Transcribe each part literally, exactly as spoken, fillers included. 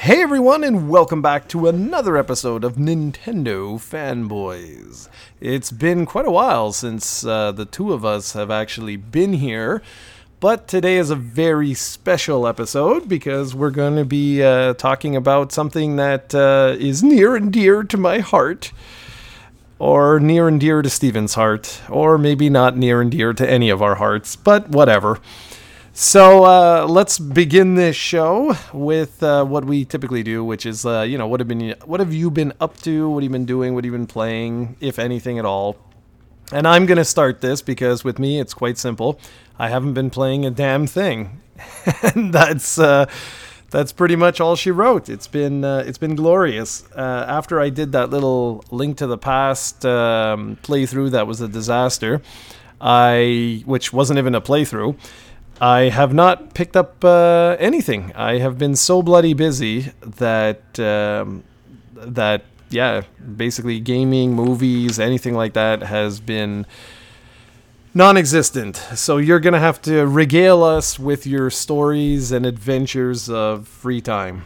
Hey everyone, and welcome back to another episode of Nintendo Fanboys. It's been quite a while since uh, the two of us have actually been here, but today is a very special episode because we're going to be uh, talking about something that uh, is near and dear to my heart, or near and dear to Steven's heart, or maybe not near and dear to any of our hearts, but whatever. So uh, let's begin this show with uh, what we typically do, which is, uh, you know, what have been, what have you been up to? What have you been doing? What have you been playing, if anything at all? And I'm going to start this because with me, it's quite simple. I haven't been playing a damn thing, and that's uh, that's pretty much all she wrote. It's been uh, it's been glorious. Uh, after I did that little Link to the Past um, playthrough, that was a disaster. I which wasn't even a playthrough. I have not picked up uh, anything. I have been so bloody busy that, um, that yeah, basically gaming, movies, anything like that has been non-existent. So you're going to have to regale us with your stories and adventures of free time.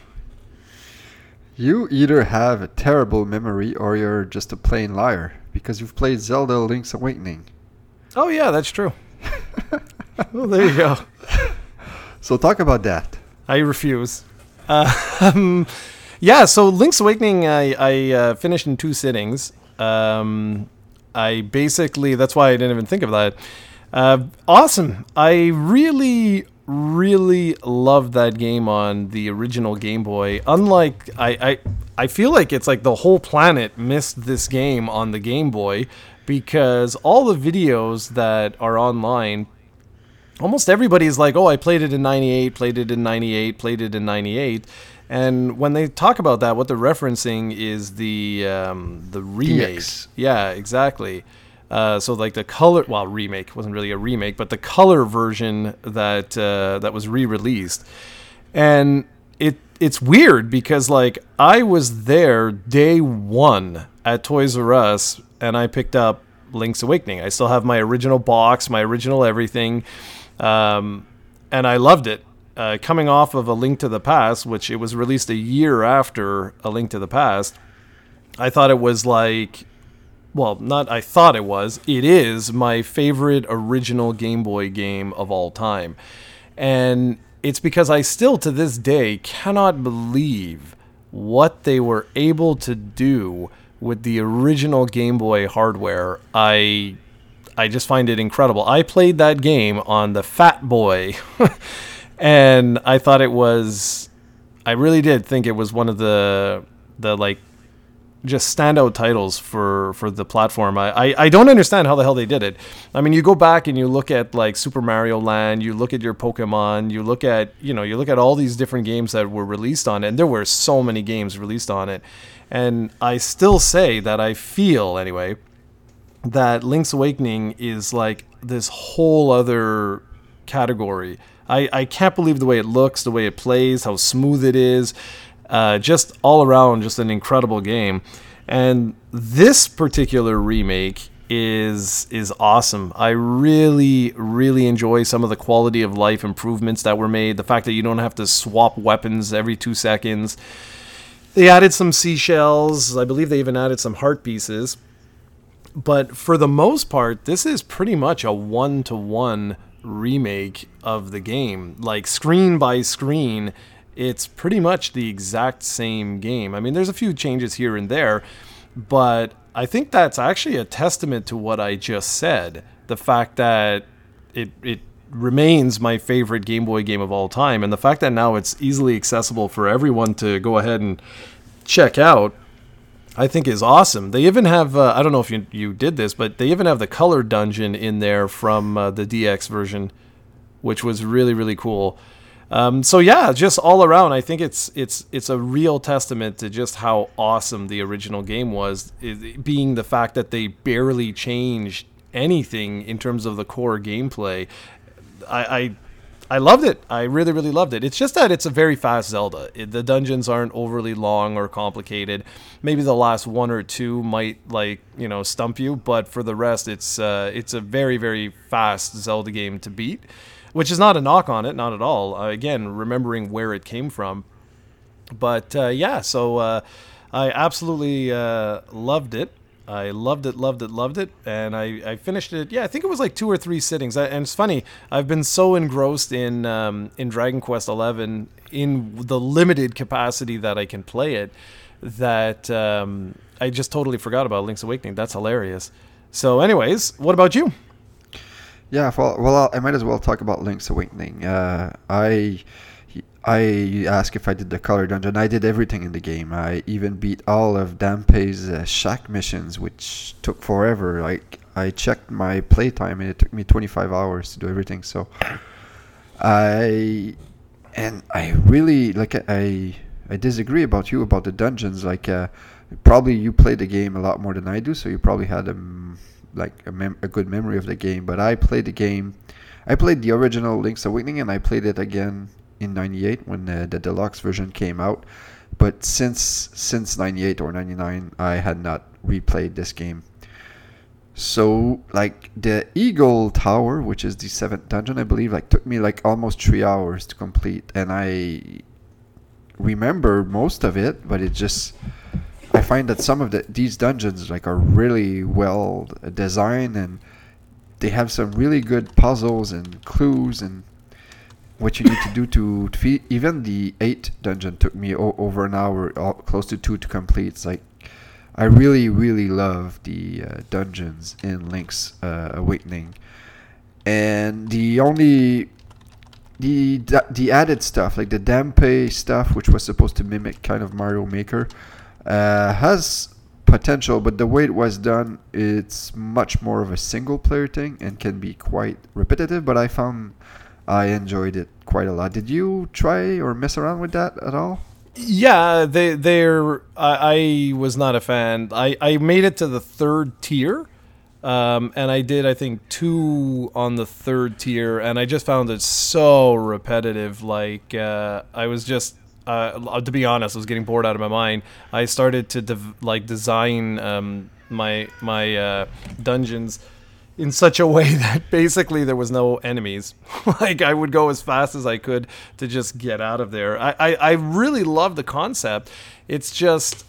You either have a terrible memory or you're just a plain liar, because you've played Zelda Link's Awakening. Oh yeah, that's true. Well, there you go. So talk about that. I refuse. Uh, um, yeah, so Link's Awakening I, I uh, finished in two sittings. Um, I basically, that's why I didn't even think of that. Uh, awesome. I really, really loved that game on the original Game Boy. Unlike, I, I, I feel like it's like the whole planet missed this game on the Game Boy because all the videos that are online, almost everybody's like, oh, I played it in ninety-eight, played it in ninety-eight, played it in ninety-eight. And when they talk about that, what they're referencing is the um, the remake. D X. Yeah, exactly. Uh, so like the color, well, remake wasn't really a remake, but the color version that uh, that was re-released. And it it's weird because like I was there day one at Toys R Us and I picked up Link's Awakening. I still have my original box, my original everything. Um, and I loved it. Uh, coming off of A Link to the Past, which it was released a year after A Link to the Past, I thought it was like, well, not I thought it was, it is my favorite original Game Boy game of all time. And it's because I still, to this day, cannot believe what they were able to do with the original Game Boy hardware. I... I just find it incredible. I played that game on the Fat Boy, and I thought it was, I really did think it was one of the, the like, just standout titles for, for the platform. I, I, I don't understand how the hell they did it. I mean, you go back and you look at, like, Super Mario Land, you look at your Pokemon, you look at, you know, you look at all these different games that were released on it, and there were so many games released on it. And I still say that I feel, anyway, that Link's Awakening is like this whole other category. I, I can't believe the way it looks, the way it plays, how smooth it is. Uh, just all around, just an incredible game. And this particular remake is is awesome. I really, really enjoy some of the quality of life improvements that were made. The fact that you don't have to swap weapons every two seconds. They added some seashells. I believe they even added some heart pieces. But for the most part, this is pretty much a one-to-one remake of the game. Like, screen by screen, it's pretty much the exact same game. I mean, there's a few changes here and there, but I think that's actually a testament to what I just said. The fact that it it remains my favorite Game Boy game of all time, and the fact that now it's easily accessible for everyone to go ahead and check out, I think is awesome. They even have, uh, I don't know if you you did this, but they even have the color dungeon in there from uh, the D X version, which was really, really cool. Um, so yeah, just all around, I think it's it's it's a real testament to just how awesome the original game was, it, being the fact that they barely changed anything in terms of the core gameplay. I, I I loved it. I really, really loved it. It's just that it's a very fast Zelda. It, the dungeons aren't overly long or complicated. Maybe the last one or two might, like, you know, stump you, but for the rest, it's uh, it's a very, very fast Zelda game to beat, which is not a knock on it, not at all. Uh, again, remembering where it came from. But uh, yeah, so uh, I absolutely uh, loved it. I loved it, loved it, loved it, and I, I finished it. Yeah, I think it was like two or three sittings. I, and it's funny, I've been so engrossed in um, in Dragon Quest eleven in the limited capacity that I can play it that um, I just totally forgot about Link's Awakening. That's hilarious. So, anyways, what about you? Yeah, well, well, I might as well talk about Link's Awakening. Uh, I I asked if I did the color dungeon. I did everything in the game. I even beat all of Dampé's uh, shack missions, which took forever. Like I checked my playtime, and it took me twenty-five hours to do everything. So I and I really like I I disagree about you about the dungeons. Like uh, probably you played the game a lot more than I do, so you probably had a like a, mem- a good memory of the game. But I played the game. I played the original Link's Awakening, and I played it again in ninety-eight when uh, the deluxe version came out. But since since ninety-eight or ninety-nine, I had not replayed this game. So like the Eagle Tower, which is the seventh dungeon, I believe, like took me like almost three hours to complete, and I remember most of it, but it just I find that some of the these dungeons like are really well designed, and they have some really good puzzles and clues and what you need to do to defeat. Even the eighth dungeon took me o- over an hour, all, close to two to complete. It's like I really, really love the uh, dungeons in Link's uh, Awakening, and the only the the added stuff like the Dampé stuff, which was supposed to mimic kind of Mario Maker, uh, has potential, but the way it was done, it's much more of a single player thing and can be quite repetitive. But I found I enjoyed it quite a lot. Did you try or mess around with that at all? Yeah, they they're I, I was not a fan. I, I made it to the third tier, um, and I did I think two on the third tier, and I just found it so repetitive. Like uh, I was just uh, to be honest, I was getting bored out of my mind. I started to dev- like design um, my my uh, dungeons in such a way that basically there was no enemies. Like I would go as fast as I could to just get out of there. I, I, I really love the concept. It's just,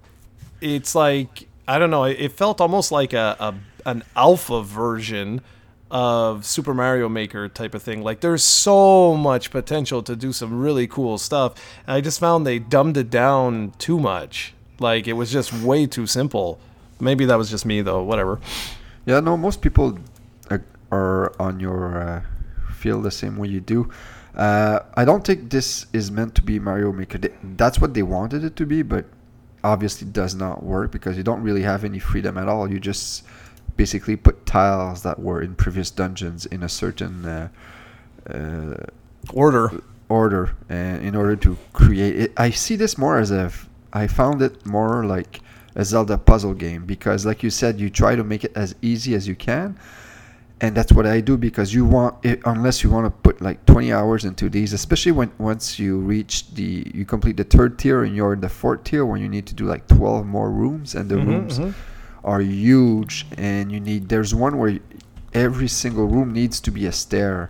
it's like, I don't know, it felt almost like a, a an alpha version of Super Mario Maker type of thing. Like there's so much potential to do some really cool stuff. And I just found they dumbed it down too much. Like it was just way too simple. Maybe that was just me though, whatever. Yeah, no, most people are, are on your uh, feel the same way you do. Uh, I don't think this is meant to be Mario Maker. They, that's what they wanted it to be, but obviously does not work because you don't really have any freedom at all. You just basically put tiles that were in previous dungeons in a certain uh, uh, order. Order, and in order to create it, I see this more as a. I found it more like a Zelda puzzle game because, like you said, you try to make it as easy as you can, and that's what I do because you want it, unless you want to put like twenty hours into these, especially when once you reach the you complete the third tier and you're in the fourth tier when you need to do like twelve more rooms, and the mm-hmm, rooms mm-hmm. are huge, and you need there's one where every single room needs to be a stair,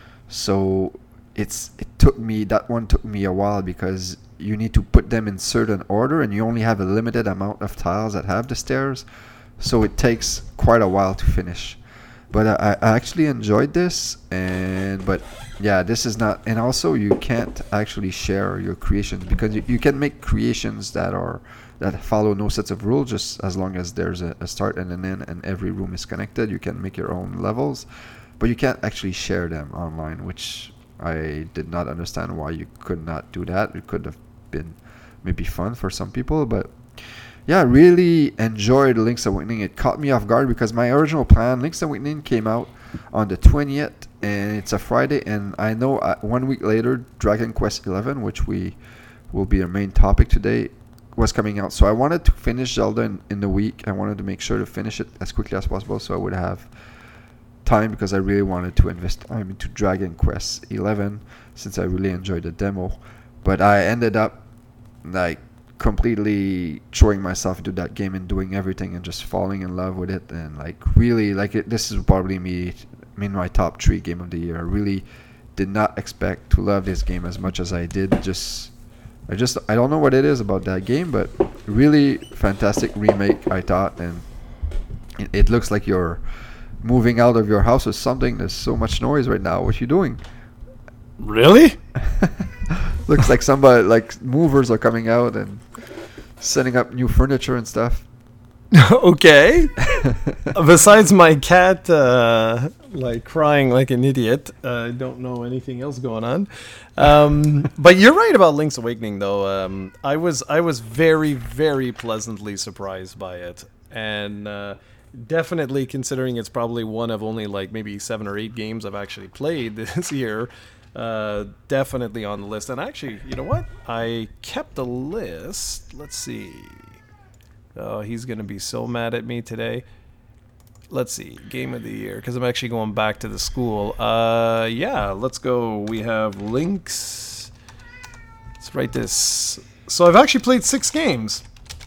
so it's it took me that one took me a while because you need to put them in certain order, and you only have a limited amount of tiles that have the stairs, so it takes quite a while to finish. But I, I actually enjoyed this, and but yeah, this is not, and also you can't actually share your creations because you, you can make creations that are that follow no sets of rules, just as long as there's a, a start and an end, and every room is connected. You can make your own levels, but you can't actually share them online, which I did not understand why you could not do that. It could have been maybe fun for some people, but yeah, I really enjoyed Link's Awakening. It caught me off guard because my original plan, Link's Awakening came out on the twentieth, and it's a Friday, and I know uh, one week later Dragon Quest eleven, which we will be our main topic today, was coming out. So I wanted to finish Zelda in, in the week. I wanted to make sure to finish it as quickly as possible so I would have time, because I really wanted to invest time into Dragon Quest eleven since I really enjoyed the demo. But I ended up like completely throwing myself into that game and doing everything and just falling in love with it, and like really like it. This is probably me in my top three game of the year. I really did not expect to love this game as much as I did. Just I just I don't know what it is about that game, but really fantastic remake, I thought, and it, it looks like you're moving out of your house or something. There's so much noise right now. What you doing? Really? Looks like somebody, like movers are coming out and setting up new furniture and stuff. Okay. Besides my cat, uh, like crying like an idiot, uh, I don't know anything else going on. Um, but you're right about Link's Awakening, though. Um, I was I was very very pleasantly surprised by it, and uh, definitely considering it's probably one of only like maybe seven or eight games I've actually played this year. Uh, definitely on the list. And actually, you know what? I kept a list. Let's see. Oh, he's going to be so mad at me today. Let's see. Game of the year. Because I'm actually going back to the school. Uh, yeah, let's go. We have links. Let's write this. So I've actually played six games.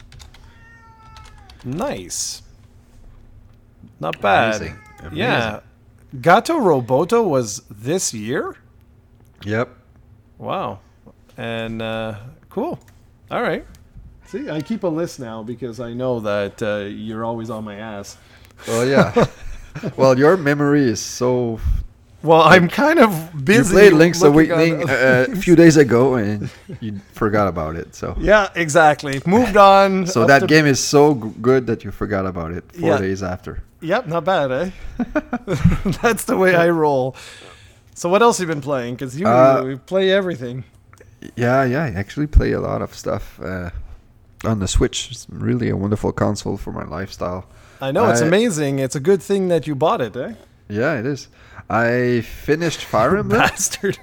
Nice. Not bad. Amazing. Amazing. Yeah. Gato Roboto was this year? Yep. Wow. And uh, cool. All right. See, I keep a list now because I know that uh, you're always on my ass. Well, yeah. Well, your memory is so. Well, I'm kind of busy. You played Link's looking Awakening on- uh, a few days ago and you forgot about it. So. Yeah, exactly. Moved on. So up that to- game is so g- good that you forgot about it four Yeah. days after. Yep, not bad, eh? That's the way I roll. So what else have you been playing? Because you, Uh, you play everything. Yeah, yeah. I actually play a lot of stuff uh, on the Switch. It's really a wonderful console for my lifestyle. I know, it's I- amazing. It's a good thing that you bought it, eh? Yeah, it is. I finished Fire Emblem. Bastard.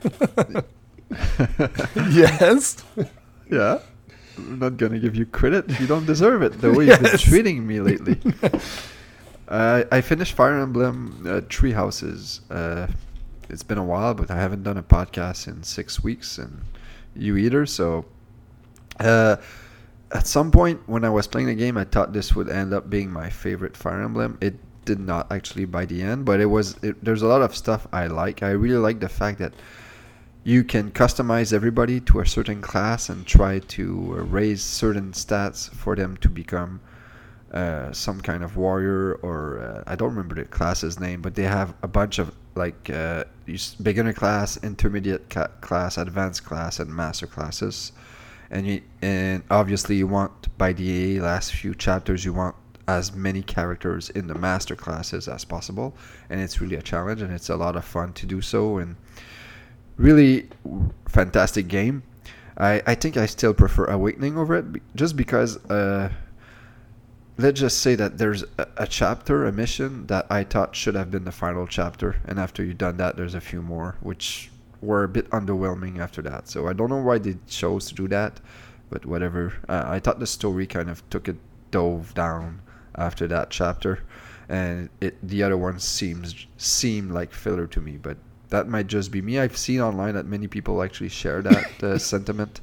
Yes. Yeah. I'm not gonna give you credit. You don't deserve it. The way you've been Yes. treating me lately. uh, I finished Fire Emblem uh, Three Houses. Uh, it's been a while, but I haven't done a podcast in six weeks, and you either. So, uh, at some point when I was playing the game, I thought this would end up being my favorite Fire Emblem. It did not actually by the end, but it was. It, there's a lot of stuff I like. I really like the fact that you can customize everybody to a certain class and try to uh, raise certain stats for them to become uh, some kind of warrior, or uh, I don't remember the class's name, but they have a bunch of like uh, you s- beginner class, intermediate ca- class, advanced class, and master classes. And you, and obviously you want, by the last few chapters, you want as many characters in the master classes as possible, and it's really a challenge, and it's a lot of fun to do so. And really fantastic game. I, I think I still prefer Awakening over it, be- just because uh, let's just say that there's a, a chapter, a mission that I thought should have been the final chapter, and after you've done that, there's a few more which were a bit underwhelming after that. So I don't know why they chose to do that, but whatever. Uh, I thought the story kind of took it dove down after that chapter, and it the other ones seems seem like filler to me, but that might just be me. I've seen online that many people actually share that uh, sentiment.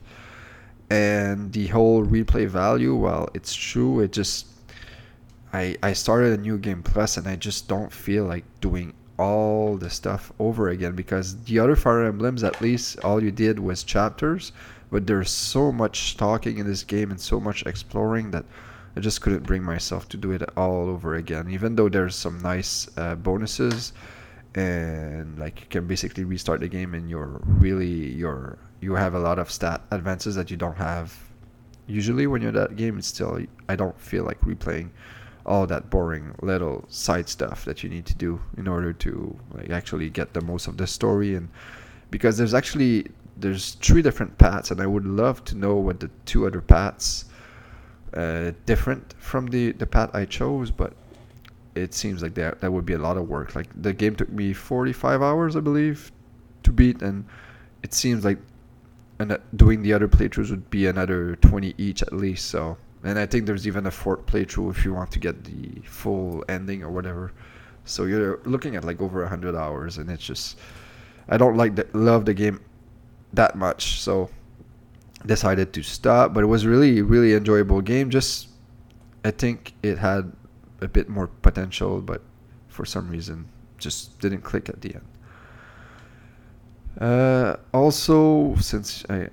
And the whole replay value, well, it's true. It just, I I started a new game plus, and I just don't feel like doing all the stuff over again, because the other Fire Emblems, at least all you did was chapters, but there's so much talking in this game and so much exploring that I just couldn't bring myself to do it all over again, even though there's some nice uh, bonuses. And like you can basically restart the game, and you're really you're you have a lot of stat advances that you don't have usually when you're that game. It's still, I don't feel like replaying all that boring little side stuff that you need to do in order to like actually get the most of the story. And because there's actually there's three different paths, and I would love to know what the two other paths uh, different from the the path I chose, but it seems like that that would be a lot of work. Like the game took me forty-five hours, I believe, to beat, and it seems like and doing the other playthroughs would be another twenty each at least. So, and I think there's even a fourth playthrough if you want to get the full ending or whatever. So you're looking at like over a hundred hours, and it's just I don't like the, love the game that much. So decided to stop, but it was really really enjoyable game. Just I think it had a bit more potential, but for some reason just didn't click at the end. Uh, also, since I, I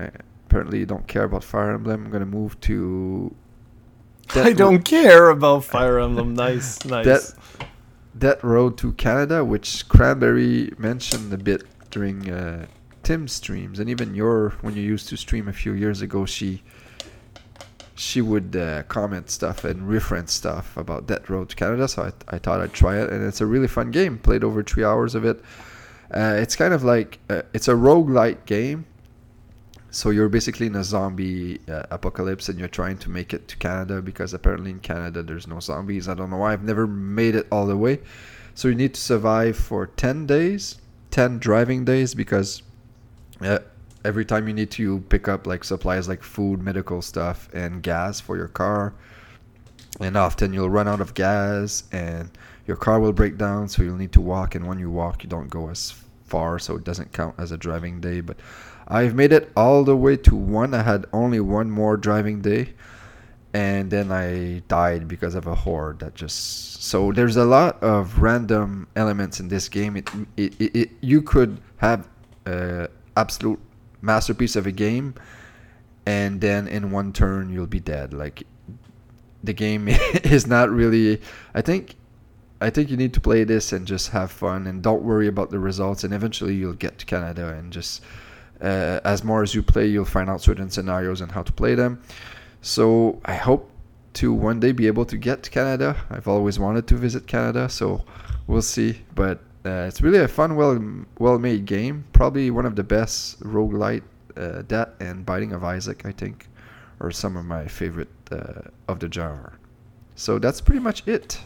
apparently you don't care about Fire Emblem. I'm gonna move to. I don't care about Fire Emblem. Nice, nice. That that road to Canada, which Cranberry mentioned a bit during uh, Tim's streams, and even your when you used to stream a few years ago, she she would uh, comment stuff and reference stuff about that road to Canada. So I, I thought I'd try it, and it's a really fun game. Played over three hours of it. Uh, it's kind of like uh, it's a roguelike game. So you're basically in a zombie uh, apocalypse, and you're trying to make it to Canada because apparently in Canada there's no zombies. I don't know why. I've never made it all the way. So you need to survive for ten days, ten driving days, because uh, every time you need to pick up like supplies like food, medical stuff, and gas for your car. And often you'll run out of gas and your car will break down, so you'll need to walk. And when you walk, you don't go as far, so it doesn't count as a driving day. But I've made it all the way to one. I had only one more driving day, and then I died because of a horde that just... So there's a lot of random elements in this game. It, it, it, it you could have an absolute masterpiece of a game, and then in one turn you'll be dead. Like, the game is not really... I think... I think you need to play this and just have fun and don't worry about the results, and eventually you'll get to Canada, and just uh, as more as you play, you'll find out certain scenarios and how to play them. So I hope to one day be able to get to Canada. I've always wanted to visit Canada, so we'll see. But uh, it's really a fun, well well made game. Probably one of the best roguelite. Uh, that and Binding of Isaac, I think, are some of my favorite uh, of the genre. So that's pretty much it.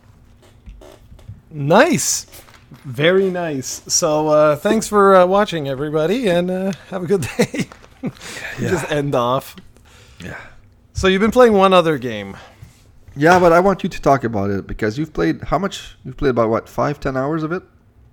Nice. Very nice. So uh, thanks for uh, watching, everybody, and uh, have a good day. Yeah. Just end off. Yeah. So you've been playing one other game. Yeah, but I want you to talk about it because you've played, how much? You've played about, what, five, ten hours of it?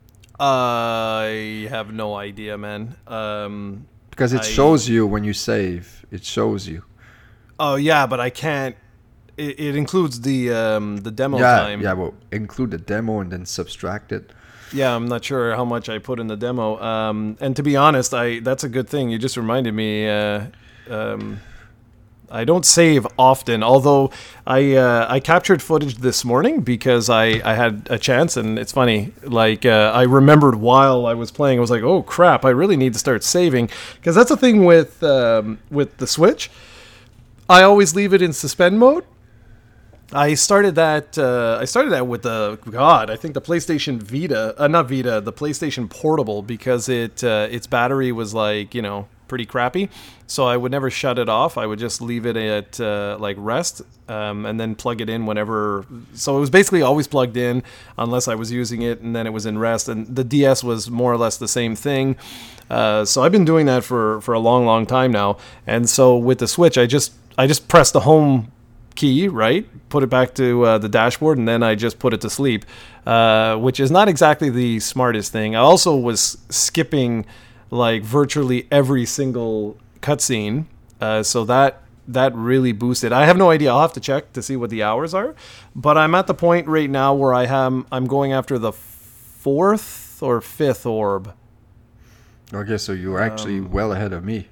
I have no idea, man. Um, because it I, shows you when you save. It shows you. Oh, yeah, but I can't. It, it includes the um, the demo yeah, time. Yeah, well, include the demo and then subtract it. Yeah, I'm not sure how much I put in the demo. Um, and to be honest, I that's a good thing. You just reminded me. Uh, um, I don't save often, although I uh, I captured footage this morning because I, I had a chance, and it's funny. Like uh, I remembered while I was playing, I was like, oh crap, I really need to start saving, because that's the thing with um, with the Switch. I always leave it in suspend mode. I started that. Uh, I started that with the God. I think the PlayStation Vita, uh, not Vita, the PlayStation Portable, because it uh, its battery was like you know pretty crappy. So I would never shut it off. I would just leave it at uh, like rest, um, and then plug it in whenever. So it was basically always plugged in unless I was using it, and then it was in rest. And the D S was more or less the same thing. Uh, so I've been doing that for for a long, long time now. And so with the Switch, I just I just press the home key, right? Put it back to uh, the dashboard, and then I just put it to sleep, uh, which is not exactly the smartest thing. I also was skipping like virtually every single cutscene, uh, so that that really boosted. I have no idea. I'll have to check to see what the hours are, but I'm at the point right now where I am. I'm going after the fourth or fifth orb. Okay, so you're actually um, well ahead of me.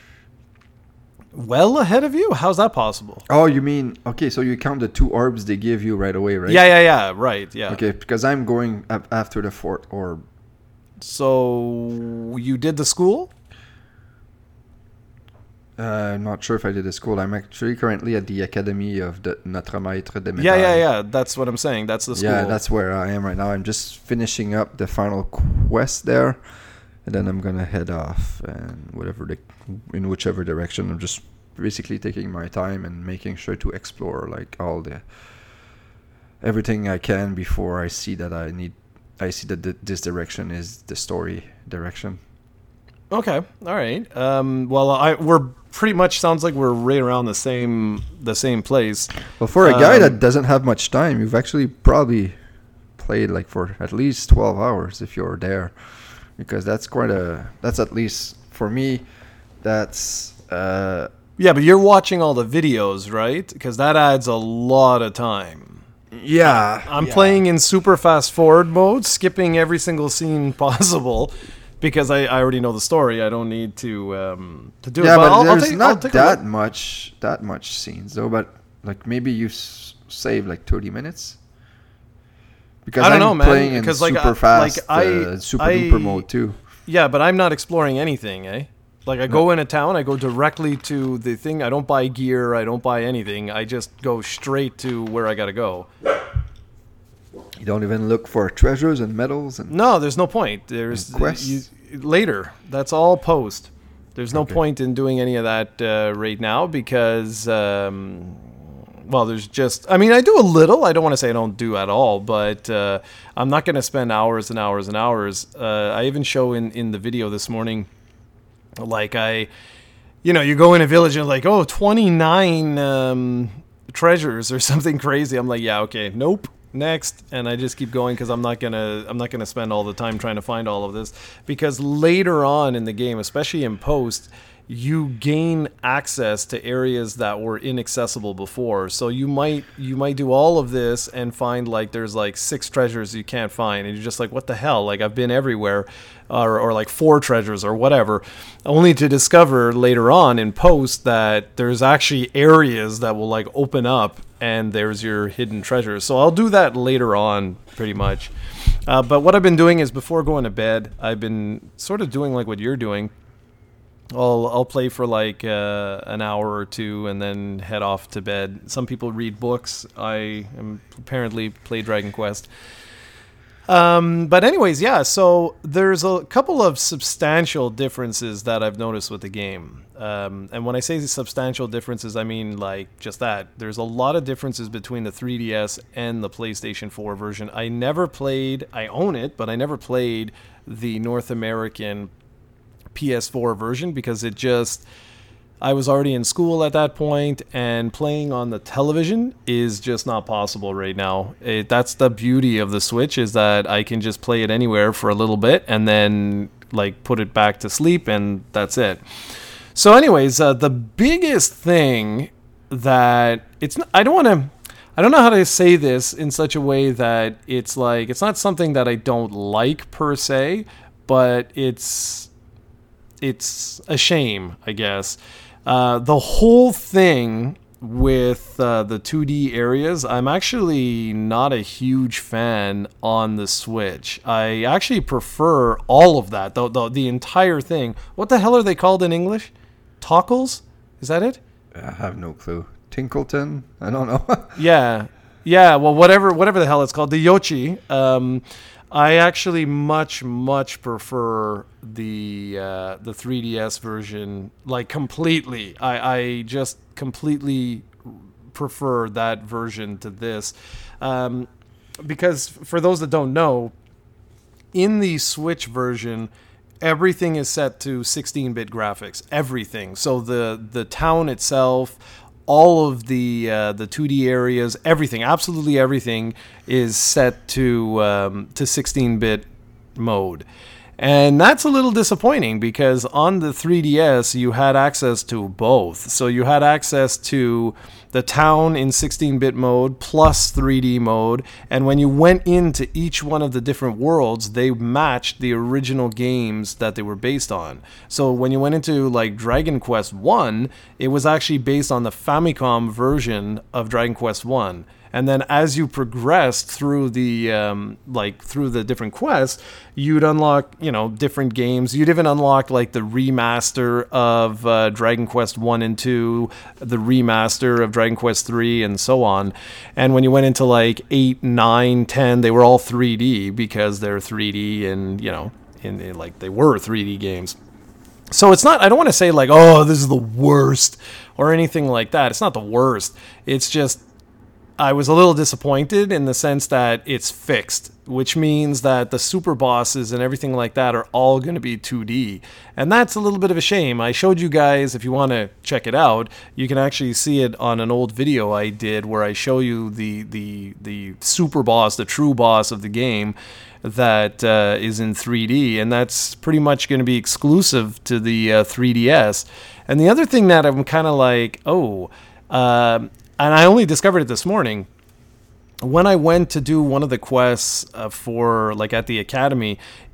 Well ahead of you? How's that possible? Oh, you mean, okay, so you count the two orbs they give you right away, right? Yeah, yeah, yeah, right, yeah. Okay, because I'm going up after the fourth orb. So, you did the school? Uh, I'm not sure if I did the school. I'm actually currently at the Academy of the Notre Maître de Médaille. Yeah, yeah, yeah, that's what I'm saying. That's the school. Yeah, that's where I am right now. I'm just finishing up the final quest there. And then I'm gonna head off, and whatever the, in whichever direction. I'm just basically taking my time and making sure to explore like all the everything I can before I see that I need. I see that th- this direction is the story direction. Okay, all right. Um, well, I we're pretty much sounds like we're right around the same the same place. Well, for a um, guy that doesn't have much time, you've actually probably played like for at least twelve hours if you're there. Because that's quite a, that's at least, for me, that's... Uh, yeah, but you're watching all the videos, right? Because that adds a lot of time. Yeah. I'm yeah. playing in super fast forward mode, skipping every single scene possible because I, I already know the story. I don't need to um, to do yeah, it. but, I'll, I'll there's take, not I'll take that much that much scenes though. But like maybe you s- save like thirty minutes. Because I don't I'm know, man. playing in Because super like, fast, like I, uh, super I, duper mode too. Yeah, but I'm not exploring anything, eh? Like I go into town, I go directly to the thing. I don't buy gear. I don't buy anything. I just go straight to where I gotta go. You don't even look for treasures and medals and No, there's no point. There's And quests? you, later. That's all post. There's no Okay. point in doing any of that uh, right now because, um, well, there's just. I mean, I do a little. I don't want to say I don't do at all, but uh, I'm not going to spend hours and hours and hours. Uh, I even show in in the video this morning, like I, you know, you go in a village and like, oh, twenty-nine um, treasures or something crazy. I'm like, yeah, okay, nope. Next, and I just keep going because I'm not gonna I'm not gonna spend all the time trying to find all of this, because later on in the game, especially in post, you gain access to areas that were inaccessible before. So you might you might do all of this and find like there's like six treasures you can't find, and you're just like, what the hell? Like I've been everywhere, or or like four treasures or whatever, only to discover later on in post that there's actually areas that will like open up and there's your hidden treasures. So I'll do that later on, pretty much. Uh, but what I've been doing is before going to bed, I've been sort of doing like what you're doing. I'll I'll play for like uh, an hour or two and then head off to bed. Some people read books. I am apparently play Dragon Quest. Um, but anyways, yeah. So there's a couple of substantial differences that I've noticed with the game. Um, and when I say substantial differences, I mean like just that. There's a lot of differences between the three D S and the PlayStation four version. I never played. I own it, but I never played the North American P S four version because it just, I was already in school at that point, and playing on the television is just not possible right now. It, that's the beauty of the Switch, is that I can just play it anywhere for a little bit and then like put it back to sleep, and that's it. So anyways, uh, the biggest thing that it's not, I don't want to I don't know how to say this in such a way that it's like, it's not something that I don't like per se, but it's it's a shame, I guess. Uh, the whole thing with uh, the two D areas, I'm actually not a huge fan on the Switch. I actually prefer all of that, the, the, the entire thing. What the hell are they called in English? Toggles? Is that it? I have no clue. Tinkleton? I don't know. Yeah. Yeah, well, whatever whatever the hell it's called. The Yoshi. Um, I actually much, much prefer the uh, the three D S version, like completely. I, I just completely prefer that version to this. Um, because for those that don't know, in the Switch version, everything is set to sixteen-bit graphics. Everything. So the, the town itself, all of the uh, the two D areas, everything, absolutely everything is set to um, to sixteen-bit mode. And that's a little disappointing because on the three D S you had access to both. So you had access to the town in sixteen-bit mode plus three D mode, and when you went into each one of the different worlds, they matched the original games that they were based on. So when you went into like Dragon Quest one, it was actually based on the Famicom version of Dragon Quest one. And then as you progressed through the um, like through the different quests, you'd unlock, you know, different games. You'd even unlock like the remaster of uh, Dragon Quest one and two, the remaster of Dragon Quest three, and so on. And when you went into like eight, nine, ten, they were all three D because they're three D, and you know, in, in like they were three D games. So it's not, I don't want to say like, oh, this is the worst or anything like that. It's not the worst. It's just, I was a little disappointed in the sense that it's fixed, which means that the super bosses and everything like that are all going to be two D. And that's a little bit of a shame. I showed you guys, if you want to check it out, you can actually see it on an old video I did where I show you the the, the super boss, the true boss of the game that uh, is in three D. And that's pretty much going to be exclusive to the uh, three D S. And the other thing that I'm kind of like, oh, uh, and I only discovered it this morning. When I went to do one of the quests uh, for, like, at the academy,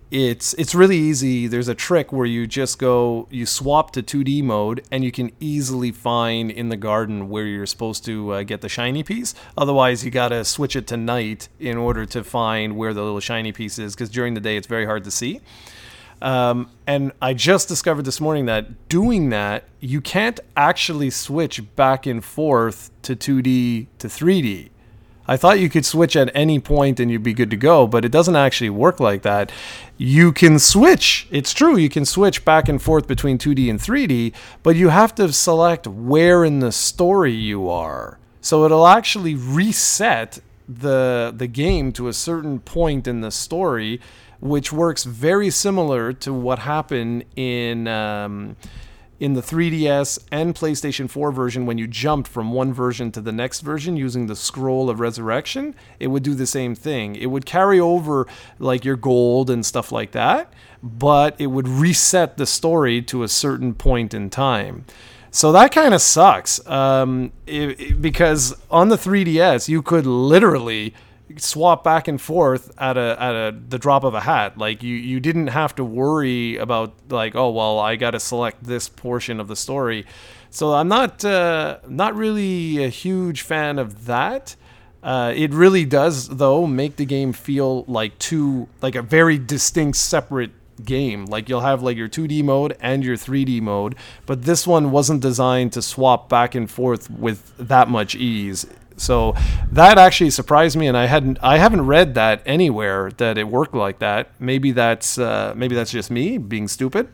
it's it's really easy. There's a trick where you just go, you swap to two D mode, and you can easily find in the garden where you're supposed to uh, get the shiny piece. Otherwise, you gotta switch it to night in order to find where the little shiny piece is, because during the day it's very hard to see. Um, and I just discovered this morning that doing that, you can't actually switch back and forth to two D to three D. I thought you could switch at any point and you'd be good to go, but it doesn't actually work like that. You can switch. It's true, you can switch back and forth between two D and three D, but you have to select where in the story you are. So it'll actually reset the the game to a certain point in the story, which works very similar to what happened in um, in the three D S and PlayStation four version when you jumped from one version to the next version using the Scroll of Resurrection. It would do the same thing. It would carry over like your gold and stuff like that, but it would reset the story to a certain point in time. So that kind of sucks um, it, it, because on the three D S you could literally swap back and forth at a at a the drop of a hat. Like you you didn't have to worry about like, oh well, I got to select this portion of the story. So I'm not uh, not really a huge fan of that. Uh, it really does though make the game feel like two like a very distinct separate game. Like you'll have like your two D mode and your three D mode, but this one wasn't designed to swap back and forth with that much ease. So that actually surprised me, and I hadn't, I haven't read that anywhere that it worked like that. Maybe that's, uh, maybe that's just me being stupid.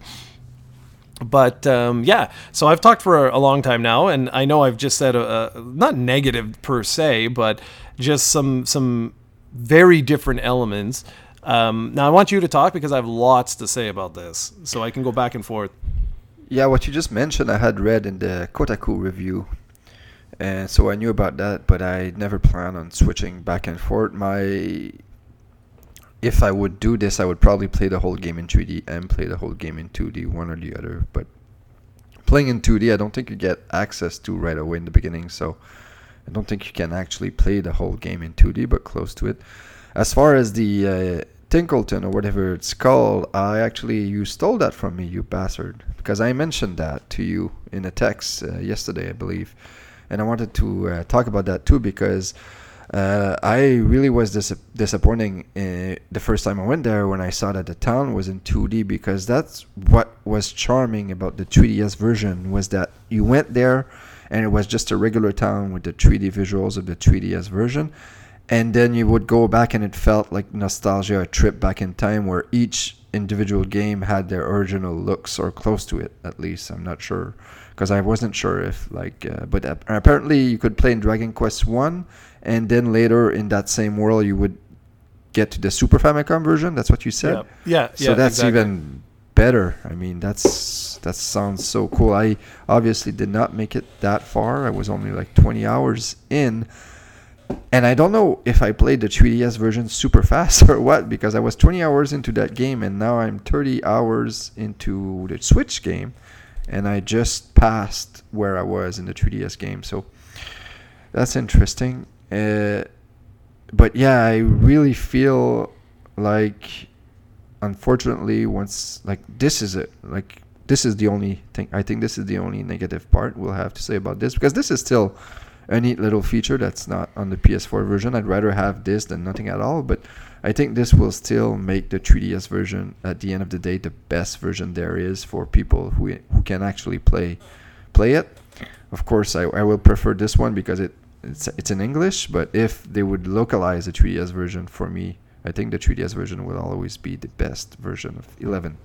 But um, yeah, so I've talked for a, a long time now, and I know I've just said a, a, not negative per se, but just some some very different elements. Um, now I want you to talk because I have lots to say about this, so I can go back and forth. Yeah, what you just mentioned, I had read in the Kotaku review. And so I knew about that, but I never planned on switching back and forth. My, if I would do this, I would probably play the whole game in three D and play the whole game in two D, one or the other. But playing in two D, I don't think you get access to right away in the beginning. So I don't think you can actually play the whole game in two D, but close to it. As far as the uh, Tinkleton or whatever it's called, I actually, you stole that from me, you bastard. Because I mentioned that to you in a text uh, yesterday, I believe. And I wanted to uh, talk about that too, because uh, I really was dis- disappointing uh, the first time I went there when I saw that the town was in two D, because that's what was charming about the three D S version, was that you went there and it was just a regular town with the three D visuals of the three D S version. And then you would go back and it felt like nostalgia, a trip back in time where each individual game had their original looks, or close to it at least. I'm not sure, because I wasn't sure if like, uh, but uh, apparently you could play in Dragon Quest one, and then later in that same world you would get to the Super Famicom version. That's what you said. Yeah, yeah. So yeah, that's exactly. even better. I mean, that's that sounds so cool. I obviously did not make it that far. I was only like twenty hours in. And I don't know if I played the three D S version super fast or what, because I was twenty hours into that game and now I'm thirty hours into the Switch game, and I just passed where I was in the three D S game. So that's interesting. Uh, but yeah, I really feel like, unfortunately, once, like, this is it. Like, this is the only thing. I think this is the only negative part we'll have to say about this, because this is still a neat little feature that's not on the P S four version. I'd rather have this than nothing at all, but I think this will still make the three D S version, at the end of the day, the best version there is for people who who can actually play play it. Of course, I, I will prefer this one because it it's it's in English, but if they would localize the three D S version, for me, I think the three D S version will always be the best version of eleven.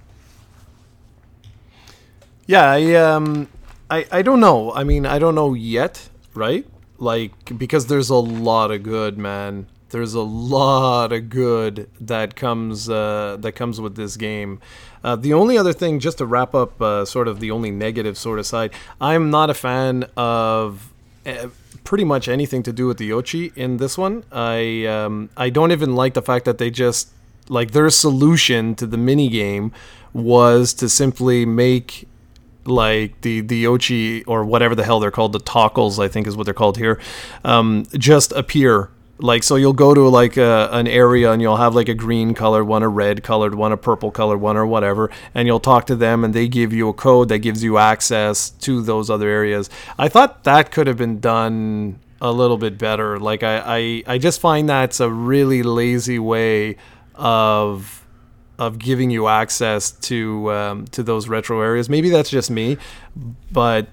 Yeah, I um I I don't know. I mean, I don't know yet. Right? Like, because there's a lot of good, man. There's a lot of good that comes uh, that comes with this game. Uh, the only other thing, just to wrap up, uh, sort of the only negative sort of side, I'm not a fan of uh, pretty much anything to do with the Yoshi in this one. I um, I don't even like the fact that they just, like, their solution to the mini game was to simply make, like, the the Yoshi, or whatever the hell they're called, the Tockles, I think is what they're called here, um, just appear Like, so you'll go to like a, an area and you'll have like a green colored one, a red colored one, a purple colored one, or whatever, and you'll talk to them and they give you a code that gives you access to those other areas. I thought that could have been done a little bit better. Like, I, I, I just find that's a really lazy way of of giving you access to um, to those retro areas. Maybe that's just me, but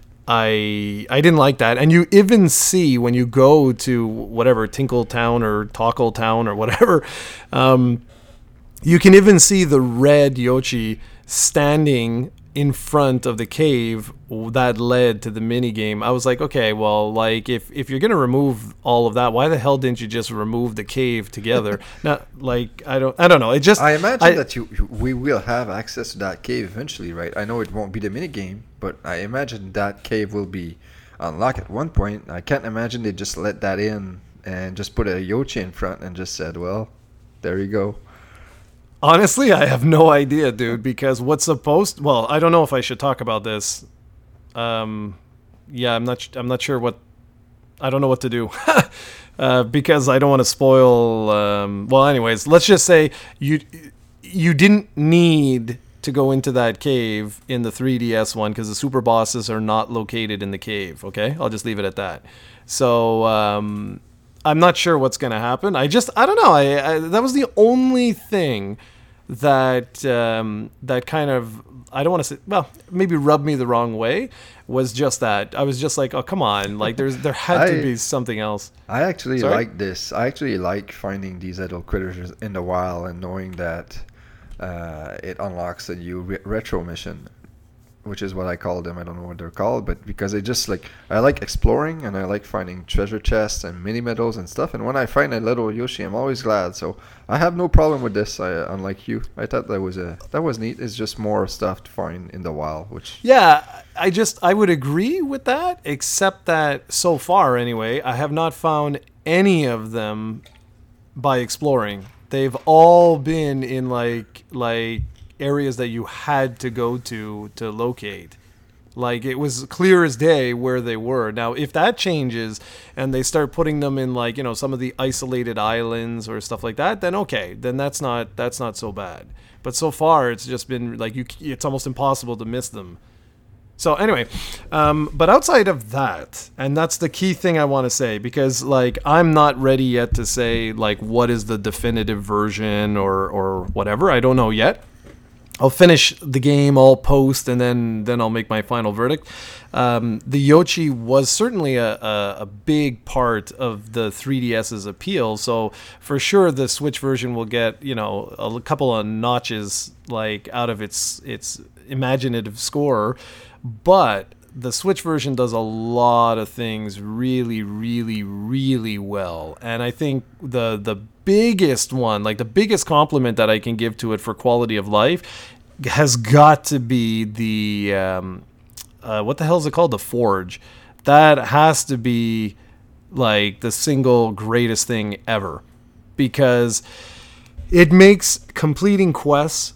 I I didn't like that. And you even see when you go to whatever Tinkle Town or Tackle Town or whatever, um, you can even see the red Yoshi standing in front of the cave that led to the mini game. I was like, okay, well, like if if you're gonna remove all of that, why the hell didn't you just remove the cave together? Not like I don't I don't know. It just I imagine I, that you we will have access to that cave eventually, right? I know it won't be the mini game, but I imagine that cave will be unlocked at one point. I can't imagine they just let that in and just put a Yoshi in front and just said, well, there you go. Honestly, I have no idea, dude, because what's supposed... Well, I don't know if I should talk about this. Um, yeah, I'm not I'm not sure what... I don't know what to do. uh, because I don't want to spoil... Um, well, anyways, let's just say you you didn't need to go into that cave in the three D S one because the super bosses are not located in the cave, okay? I'll just leave it at that. So... Um, I'm not sure what's going to happen. I just, I don't know. I, I that was the only thing that um, that kind of, I don't want to say, well, maybe rubbed me the wrong way, was just that. I was just like, oh, come on. Like, there's there had I, to be something else. I actually Sorry? like this. I actually like finding these little critters in the wild and knowing that uh, it unlocks a new re- retro mission, which is what I call them. I don't know what they're called, but because I just like, I like exploring and I like finding treasure chests and mini medals and stuff. And when I find a little Yoshi, I'm always glad. So I have no problem with this. I, unlike you, I thought that was a that was neat. It's just more stuff to find in the wild, which Yeah, I just, I would agree with that, except that so far anyway, I have not found any of them by exploring. They've all been in like, like, areas that you had to go to to locate. Like, it was clear as day where they were. Now, if that changes and they start putting them in, like, you know, some of the isolated islands or stuff like that, then okay, then that's not that's not so bad. But so far, it's just been like, you it's almost impossible to miss them. So anyway, um, but outside of that, and that's the key thing I want to say, because like I'm not ready yet to say like what is the definitive version or or whatever. I don't know yet. I'll finish the game, I'll post, and then, then I'll make my final verdict. Um, the Yoshi was certainly a, a, a big part of the three D S's appeal, so for sure the Switch version will get, you know, a couple of notches like out of its its imaginative score, but the Switch version does a lot of things really, really, really well. And I think the the biggest one, like the biggest compliment that I can give to it for quality of life has got to be the, um, uh, what the hell is it called? The Forge. That has to be like the single greatest thing ever, because it makes completing quests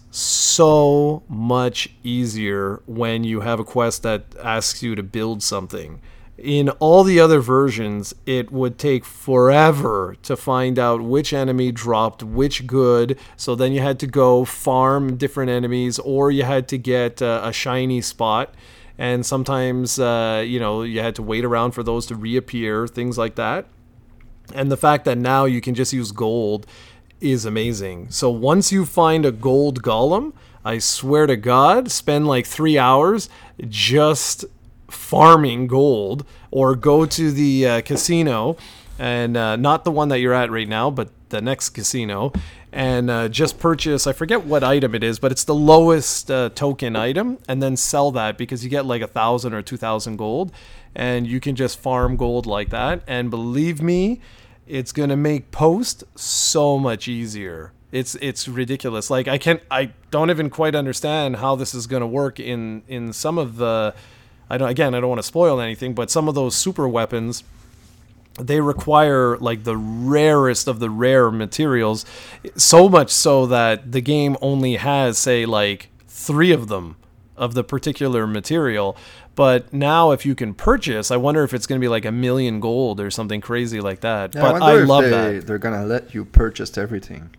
so much easier when you have a quest that asks you to build something. In all the other versions, it would take forever to find out which enemy dropped which good, so then you had to go farm different enemies, or you had to get uh, a shiny spot, and sometimes uh, you know, you had to wait around for those to reappear, things like that. And the fact that now you can just use gold is amazing. So once you find a gold golem, I swear to God, spend like three hours just farming gold, or go to the uh, casino, and uh, not the one that you're at right now, but the next casino, and uh, just purchase, I forget what item it is, but it's the lowest uh, token item, and then sell that, because you get like a thousand or two thousand gold, and you can just farm gold like that. And believe me, it's gonna make post so much easier. It's it's ridiculous. Like I can't, I don't even quite understand how this is gonna work in in some of the, I don't again I don't want to spoil anything, but some of those super weapons, they require like the rarest of the rare materials, so much so that the game only has, say, like three of them of the particular material. But now if you can purchase, I wonder if it's going to be like a million gold or something crazy like that. Yeah, but I, I love they, that. They're going to let you purchase everything.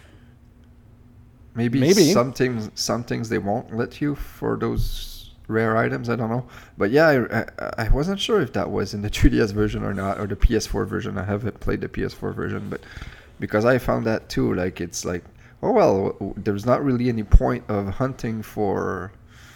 Maybe, Maybe some things, some things they won't let you for those rare items. I don't know. But yeah, I, I, I wasn't sure if that was in the three D S version or not, or the P S four version. I haven't played the P S four version, but because I found that too, like it's like, oh well, there's not really any point of hunting for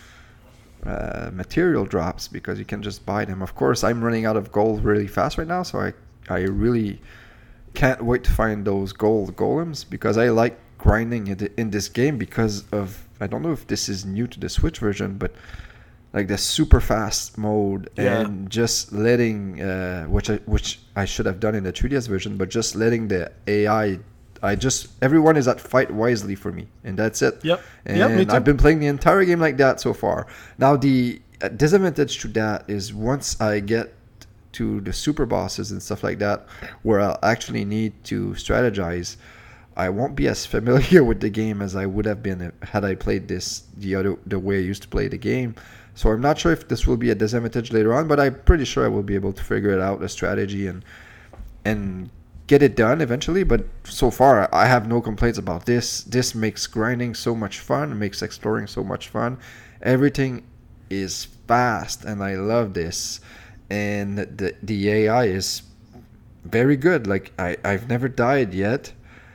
uh, material drops because you can just buy them. Of course, I'm running out of gold really fast right now, so I I really can't wait to find those gold golems because I like grinding in, the, in this game because of, I don't know if this is new to the Switch version, but like the super fast mode Yeah. and just letting uh, which I which I should have done in the three D S version, but just letting the A I. I just everyone is at fight wisely for me, and that's it. Yep. And Yep, me too. I've been playing the entire game like that so far. Now the uh, disadvantage to that is once I get to the super bosses and stuff like that, where I'll actually need to strategize, I won't be as familiar with the game as I would have been had I played this the other the way I used to play the game. So I'm not sure if this will be a disadvantage later on, but I'm pretty sure I will be able to figure it out, a strategy, and and get it done eventually. But so far I have no complaints about this. This makes grinding so much fun, it makes exploring so much fun. Everything is fast and I love this, and the the A I is very good. Like I, I've never died yet,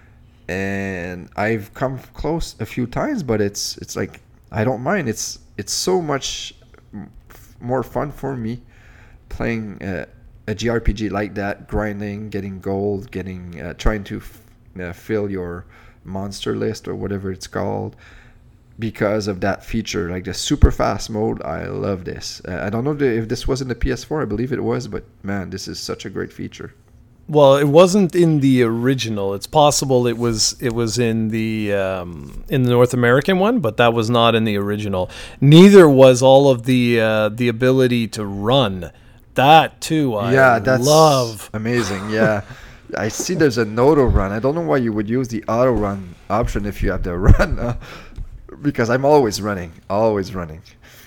and I've come close a few times, but it's it's like I don't mind. It's it's so much more fun for me playing uh, a G R P G like that, grinding, getting gold, getting uh, trying to f- uh, fill your monster list or whatever it's called, because of that feature, like the super fast mode. I love this. Uh, I don't know if this was in the P S four. I believe it was, but man, this is such a great feature. Well, it wasn't in the original. It's possible it was it was in the um, in the North American one, but that was not in the original. Neither was all of the uh, the ability to run. That too, I yeah, that's love. Amazing. Yeah, I see. There's an auto run. I don't know why you would use the auto run option if you have the run, uh, because I'm always running, always running.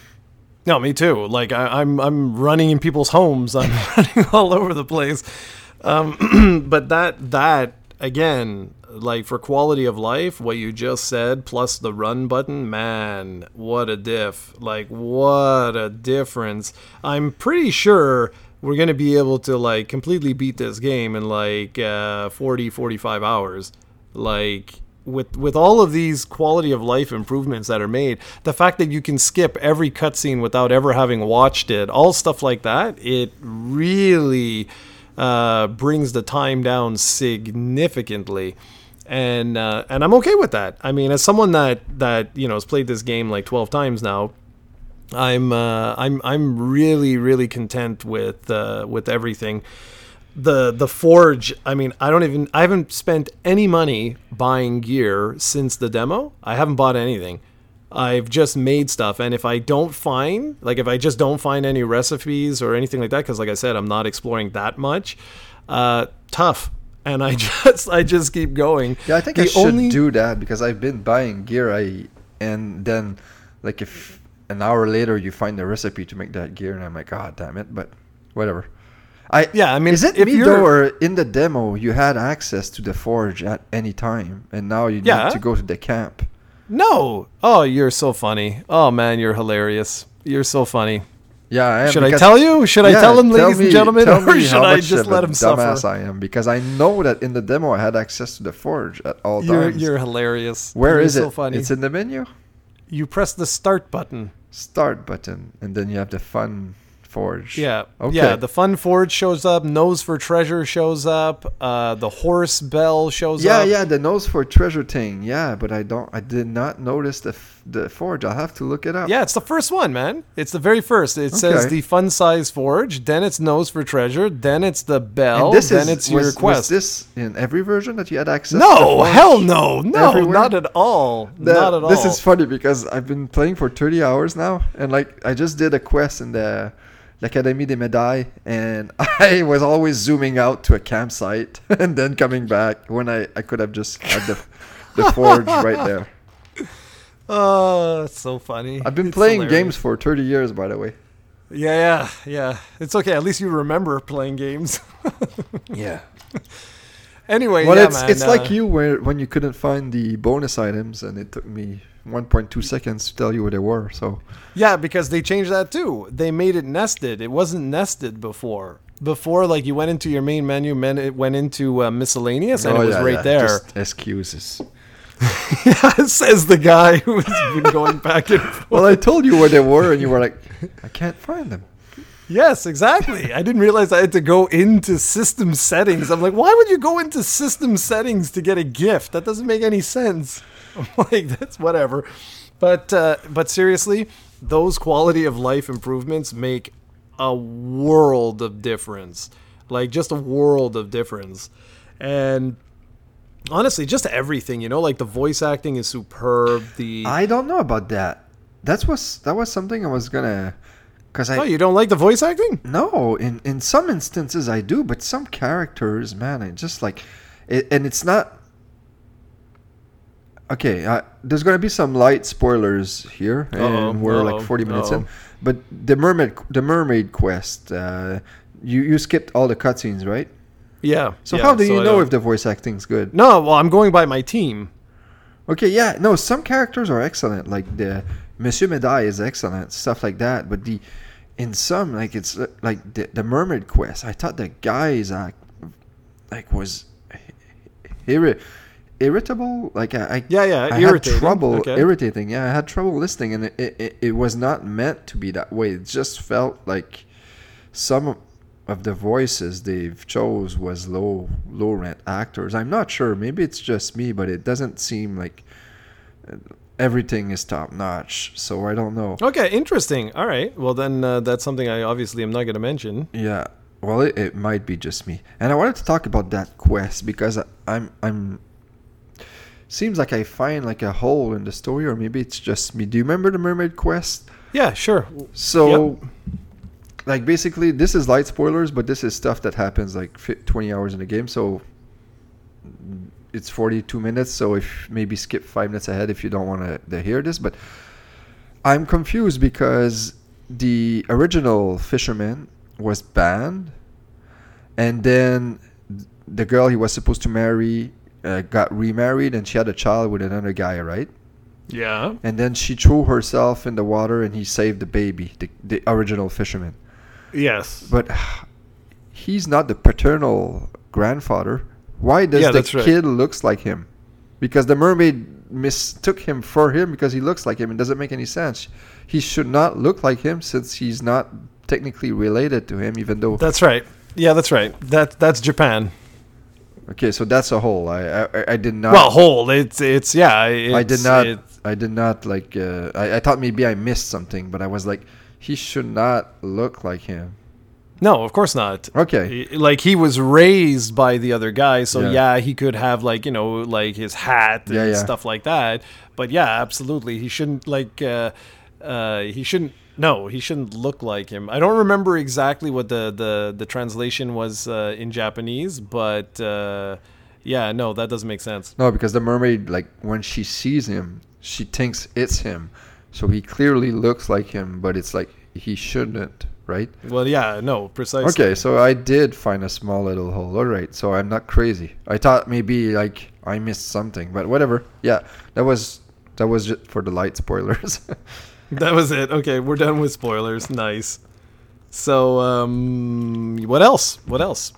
No, me too. Like I, I'm I'm running in people's homes. I'm running all over the place. Um, but that that again, like for quality of life, what you just said, plus the run button, man, what a diff! Like what a difference! I'm pretty sure we're gonna be able to like completely beat this game in like uh, forty, forty-five hours. Like with with all of these quality of life improvements that are made, the fact that you can skip every cutscene without ever having watched it, all stuff like that, it really Uh, brings the time down significantly, and uh, and I'm okay with that. I mean, as someone that that you know has played this game like twelve times now, I'm uh, I'm I'm really really content with uh, with everything. The the forge. I mean, I don't even I haven't spent any money buying gear since the demo. I haven't bought anything. I've just made stuff, and if I don't find, like if I just don't find any recipes or anything like that, because like I said, I'm not exploring that much, uh, tough, and I just I just keep going. Yeah, I think the I should only... do that because I've been buying gear, I and then like if an hour later you find the recipe to make that gear, and I'm like, God damn it, but whatever. I yeah, I mean, is it if me you're... though, or in the demo you had access to the forge at any time, and now you Yeah. need to go to the camp? No. Oh, you're so funny. Oh man, you're hilarious. You're so funny. Yeah, I am. Should I because- tell you? Should I Yeah, tell him, tell ladies me- and gentlemen, tell or me should how I much just of let a him suffer? dumbass I am, because I know that in the demo I had access to the forge at all You're times. you're hilarious. Where you're is so it? Funny. It's in the menu. You press the start button. Start button, and then you have the fun forge. Yeah. Okay. Yeah. The fun forge shows up. Nose for treasure shows up. Uh, the horse bell shows Yeah, up. yeah, the nose for treasure thing. Yeah, but I don't. I did not notice the f- the forge. I'll have to look it up. Yeah, it's the first one, man. It's the very first. It says Okay. the fun size forge. Then it's nose for treasure. Then it's the bell. And this then is, it's your was, quest. was this in every version that you had access? to the No, forge? hell no, no, Everywhere? not at all, The- not at all. This is funny because I've been playing for thirty hours now, and like I just did a quest in the l'Académie des Médailles, and I was always zooming out to a campsite and then coming back when I, I could have just had the the forge right there. Oh, that's so funny. I've been It's playing hilarious. games for thirty years, by the way. Yeah, yeah, yeah. It's okay. At least you remember playing games. Yeah. Anyway, Well, yeah, it's man, it's uh, like you where when you couldn't find the bonus items, and it took me one point two seconds to tell you where they were. So Yeah, because they changed that too. They made it nested. It wasn't nested before. Before, like you went into your main menu, men it went into uh, miscellaneous, and Oh, it was yeah, right yeah, there. Just excuses. Yeah, says the guy who's been going back and forth. Well, I told you where they were, and you were like, I can't find them. Yes, exactly. I didn't realize I had to go into system settings. I'm like, why would you go into system settings to get a gift? That doesn't make any sense. I'm like, that's whatever. But uh, but seriously, those quality of life improvements make a world of difference. Like just a world of difference. And honestly, just everything, you know, like the voice acting is superb. The I don't know about that. That's was that was something I was gonna, cause I Oh, you don't like the voice acting? no in in some instances I do, but some characters, man, I just like it, and it's not. Okay, uh, there's gonna be some light spoilers here, and Uh-oh, we're uh-oh, like forty minutes in. uh-oh. But the mermaid, the mermaid quest, uh, you you skipped all the cutscenes, right? Yeah. So yeah, how do you I know don't- if the voice acting's good? No, well, I'm going by my team. Okay, yeah, no, some characters are excellent, like the Monsieur Medai is excellent, stuff like that. But the in some, like it's uh, like the, the mermaid quest, I thought the guys act like was irri- irritable. Like I, I Yeah, yeah, I had irritating. trouble Okay. irritating. Yeah, I had trouble listening, and it, it it was not meant to be that way. It just felt like some of the voices they've chose was low low rent actors. I'm not sure. Maybe it's just me, but it doesn't seem like uh, everything is top notch. So I don't know. Okay, interesting. All right. Well, then uh, that's something I obviously am not going to mention. Yeah. Well, it, it might be just me. And I wanted to talk about that quest because I, I'm I'm seems like I find like a hole in the story, or maybe it's just me. Do you remember the mermaid quest? Yeah, sure. So like basically this is light spoilers, but this is stuff that happens like fi- twenty hours in the game. So it's forty-two minutes. So if maybe skip five minutes ahead if you don't want to, to hear this. But I'm confused because the original fisherman was banned, and then the girl he was supposed to marry uh, got remarried, and she had a child with another guy, right? Yeah. And then she threw herself in the water, and he saved the baby, the, the original fisherman. Yes. But he's not the paternal grandfather. Why does Yeah, the that's right. kid looks like him? Because the mermaid mistook him for him because he looks like him. It doesn't make any sense. He should not look like him since he's not technically related to him, even though. That's right. Yeah, that's right. That that's Japan. Okay, so that's a whole. I I, I did not. Well, whole. It's it's yeah. It's, I did not. it's- I did not like. Uh, I I thought maybe I missed something, but I was like, he should not look like him. no, of course not. Okay. He- Like he was raised by the other guy, so Yeah. yeah, he could have like you know like his hat and Yeah, yeah. stuff like that. But yeah, absolutely, he shouldn't like uh, uh, he shouldn't. No, he shouldn't look like him. I don't remember exactly what the the, the translation was uh, in Japanese, but uh, yeah, no, that doesn't make sense. No, because the mermaid, like when she sees him, she thinks it's him, so he clearly looks like him, but it's like he shouldn't, right? Well, yeah, no, precisely. Okay, so I did find a small little hole. All right, so I'm not crazy. I thought maybe like I missed something, but whatever. Yeah, that was that was just for the light spoilers. That was it. Okay, we're done with spoilers. Nice. So, um, what else? What else?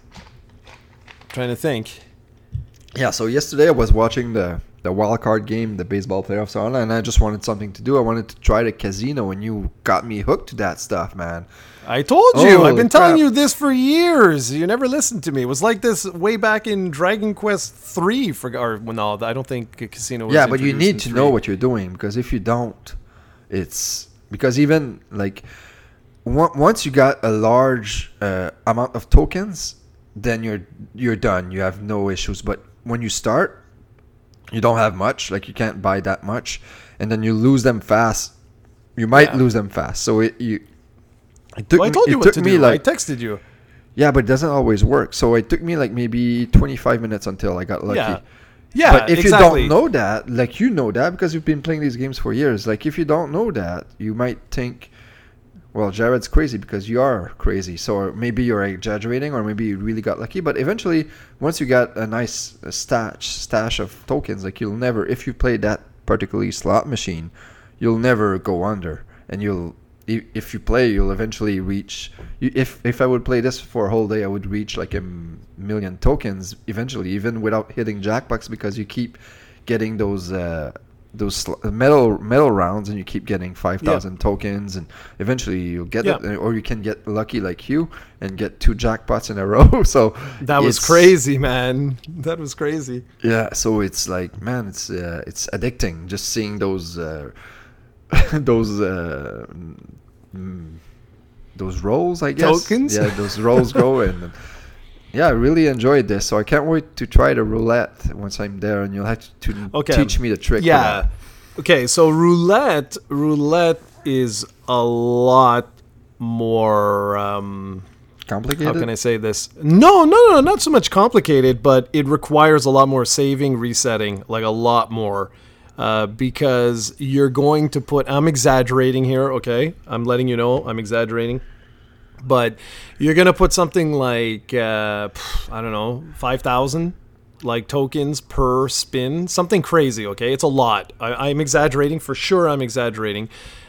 Trying to think. Yeah, so yesterday I was watching the the wild card game, the baseball playoffs on, and I just wanted something to do. I wanted to try the casino, and you got me hooked to that stuff, man. I told you. Holy I've been telling crap. you this for years. You never listened to me. It was like this way back in Dragon Quest three. For or well, no, I don't think Casino was Yeah, but you introduced need in to three. know what you're doing, because if you don't, it's because even like on- once you got a large uh, amount of tokens, then you're you're done. You have no issues. But when you start, you don't have much. Like you can't buy that much, and then you lose them fast. You might Yeah. lose them fast. So it you. It took Well, I me, told you it what took to me do. like I texted you. yeah, but it doesn't always work. So it took me like maybe twenty-five minutes until I got lucky. Yeah. Yeah, But if exactly. you don't know that, like you know that because you've been playing these games for years, like if you don't know that, you might think, well, Jared's crazy because you are crazy. So maybe you're exaggerating, or maybe you really got lucky. But eventually, once you got a nice uh, stash stash of tokens, like you'll never, if you play that particularly slot machine, you'll never go under, and you'll i- if you play, you'll eventually reach. You, if if I would play this for a whole day, I would reach like a m- million tokens eventually, even without hitting jackpots, because you keep getting those. Uh, those sl- metal metal rounds, and you keep getting five thousand Yeah. tokens, and eventually you'll get Yeah. it, or you can get lucky like you and get two jackpots in a row. So That was it's- crazy, man. That was crazy. yeah, so it's like, man, it's uh, it's addicting just seeing those uh, those uh, mm, those rolls, I guess. Tokens? Yeah, those rolls go, and yeah, I really enjoyed this. So I can't wait to try the roulette once I'm there, and you'll have to Okay. teach me the trick. for Yeah. that. Okay, so roulette roulette is a lot more um Complicated. how can I say this? No, no, no, not so much complicated, but it requires a lot more saving, resetting, like a lot more. Uh, because you're going to put, I'm exaggerating here, okay? I'm letting you know I'm exaggerating. But you're going to put something like, uh, I don't know, five thousand like tokens per spin. Something crazy, okay? It's a lot. I, I'm exaggerating. For sure I'm exaggerating.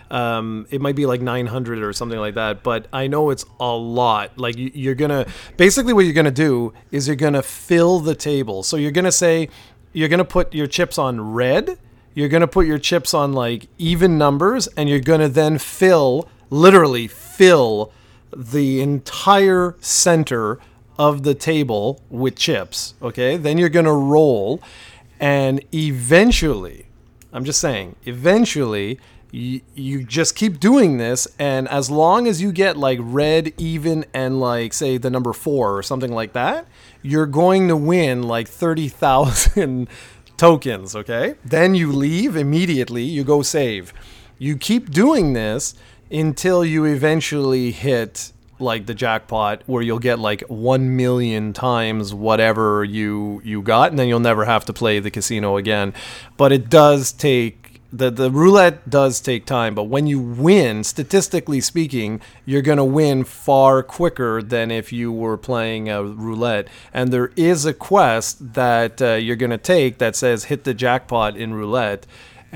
Um, it might be like nine hundred or something like that. But I know it's a lot. Like you, you're going to, basically what you're going to do is you're going to fill the table. So you're going to say, you're going to put your chips on red. You're going to put your chips on like even numbers. And you're going to then fill, literally fill the entire center of the table with chips, okay? Then you're going to roll, and eventually, I'm just saying, eventually, you, you just keep doing this, and as long as you get like red, even, and like, say, the number four or something like that, you're going to win like thirty thousand tokens, okay? Then you leave immediately, you go save. You keep doing this until you eventually hit like the jackpot, where you'll get like one million times whatever you you got, and then you'll never have to play the casino again. But it does take the the roulette does take time, but when you win, statistically speaking, you're going to win far quicker than if you were playing a roulette. And there is a quest that uh, you're going to take that says hit the jackpot in roulette.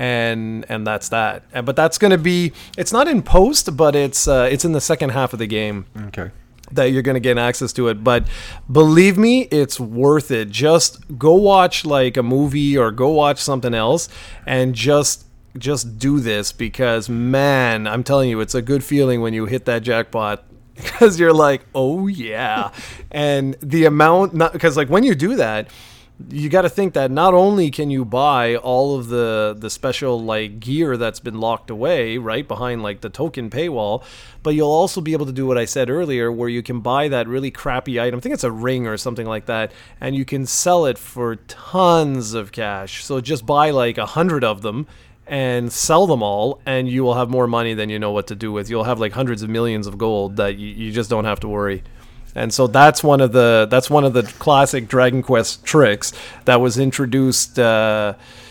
And and that's that. And, but that's going to be, it's not in post, but it's uh, it's in the second half of the game Okay. that you're going to get access to it. But believe me, it's worth it. Just go watch like a movie or go watch something else and just just do this, because man, I'm telling you, it's a good feeling when you hit that jackpot, because you're like, oh yeah. And the amount, not because like when you do that, you got to think that not only can you buy all of the the special like gear that's been locked away right behind like the token paywall, but you'll also be able to do what I said earlier, where you can buy that really crappy item. I think it's a ring or something like that, and you can sell it for tons of cash. So just buy like a hundred of them and sell them all, and you will have more money than you know what to do with. You'll have like hundreds of millions of gold that you, you just don't have to worry. And so that's one of the that's one of the classic Dragon Quest tricks that was introduced. Uh,